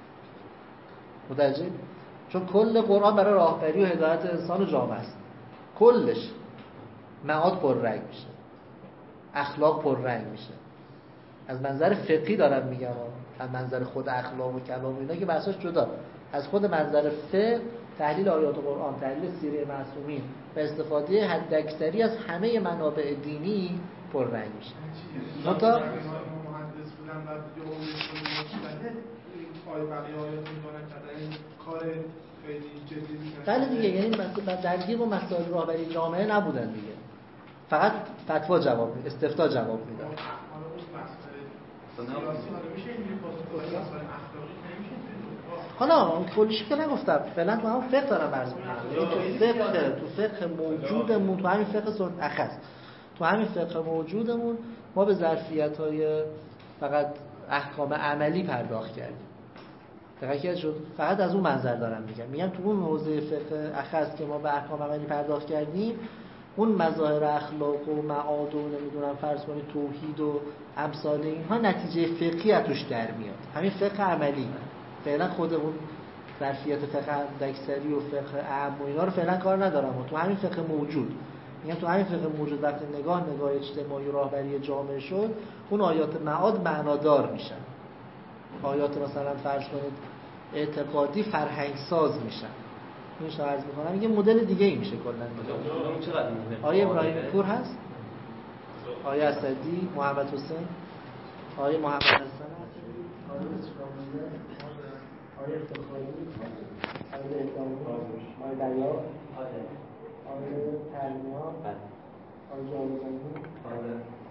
[SPEAKER 1] متوجه؟ چون کل قرآن برای راهبری و هدایت انسان و جامعه است، کلش معاد پررنگ میشه، اخلاق پررنگ میشه. از منظر فقهی دارم میگم، از منظر خود اخلاق و کلام و اینا که بحثش جدا، از خود منظر فقه تحلیل آیات قرآن، تحلیل سیره معصومین و استفاده حداکثری از همه منابع دینی پررنگ میشه.
[SPEAKER 2] مهندس بودن بعد دیگه بقیه آیات میدونن کردن کار خیلی جدی میکنن.
[SPEAKER 1] بله دیگه، یعنی درگیر با مسائل راهبری جامعه نبودن دیگه، فقط فتوا جواب میدن، استفتاء جواب میدن. حالا اون کلیش که نگفتم، فعلا تو همون فقه دارم عرض میکنم. تو فقه موجودمون، تو همین فقه سنت اخذ، تو همین فقه موجودمون ما به ظرفیت‌های فقط احکام عملی پرداخت کردیم. دقیقاً شد. فقط از اون منظر دارم میگم تو اون حوزه فقه اخذ که ما به احکام عملی پرداخت کردیم، اون مظاهر اخلاق و معاد و نمیدونم فرض کنید توحید و امثال اینها نتیجه فقهی از توش در میاد. همین فقه عملی فعلا خود اون ظرفیت فقه حداکثری و فقه اعم و اینا رو فعلا کار ندارم. و تو همین فقه موجود، میگم تو همین فقه موجود وقتی نگاه اجتماعی و راهبری جامعه شد، اون آیات معاد معنادار میشن. آیات مثلا فرض کنید اعتقادی فرهنگ ساز میشن. اینش رو عرض میکنم، یه مدل دیگه ای میشه کلا. آیه ابراهیم پور هست، آیه اسدی، محمد حسین، آیه محمد حسن هست، آیه اسکامله، آیه افتخاری، آیه اقدامی، آیه دریا، آیه ترمیان، آیه جالبانی،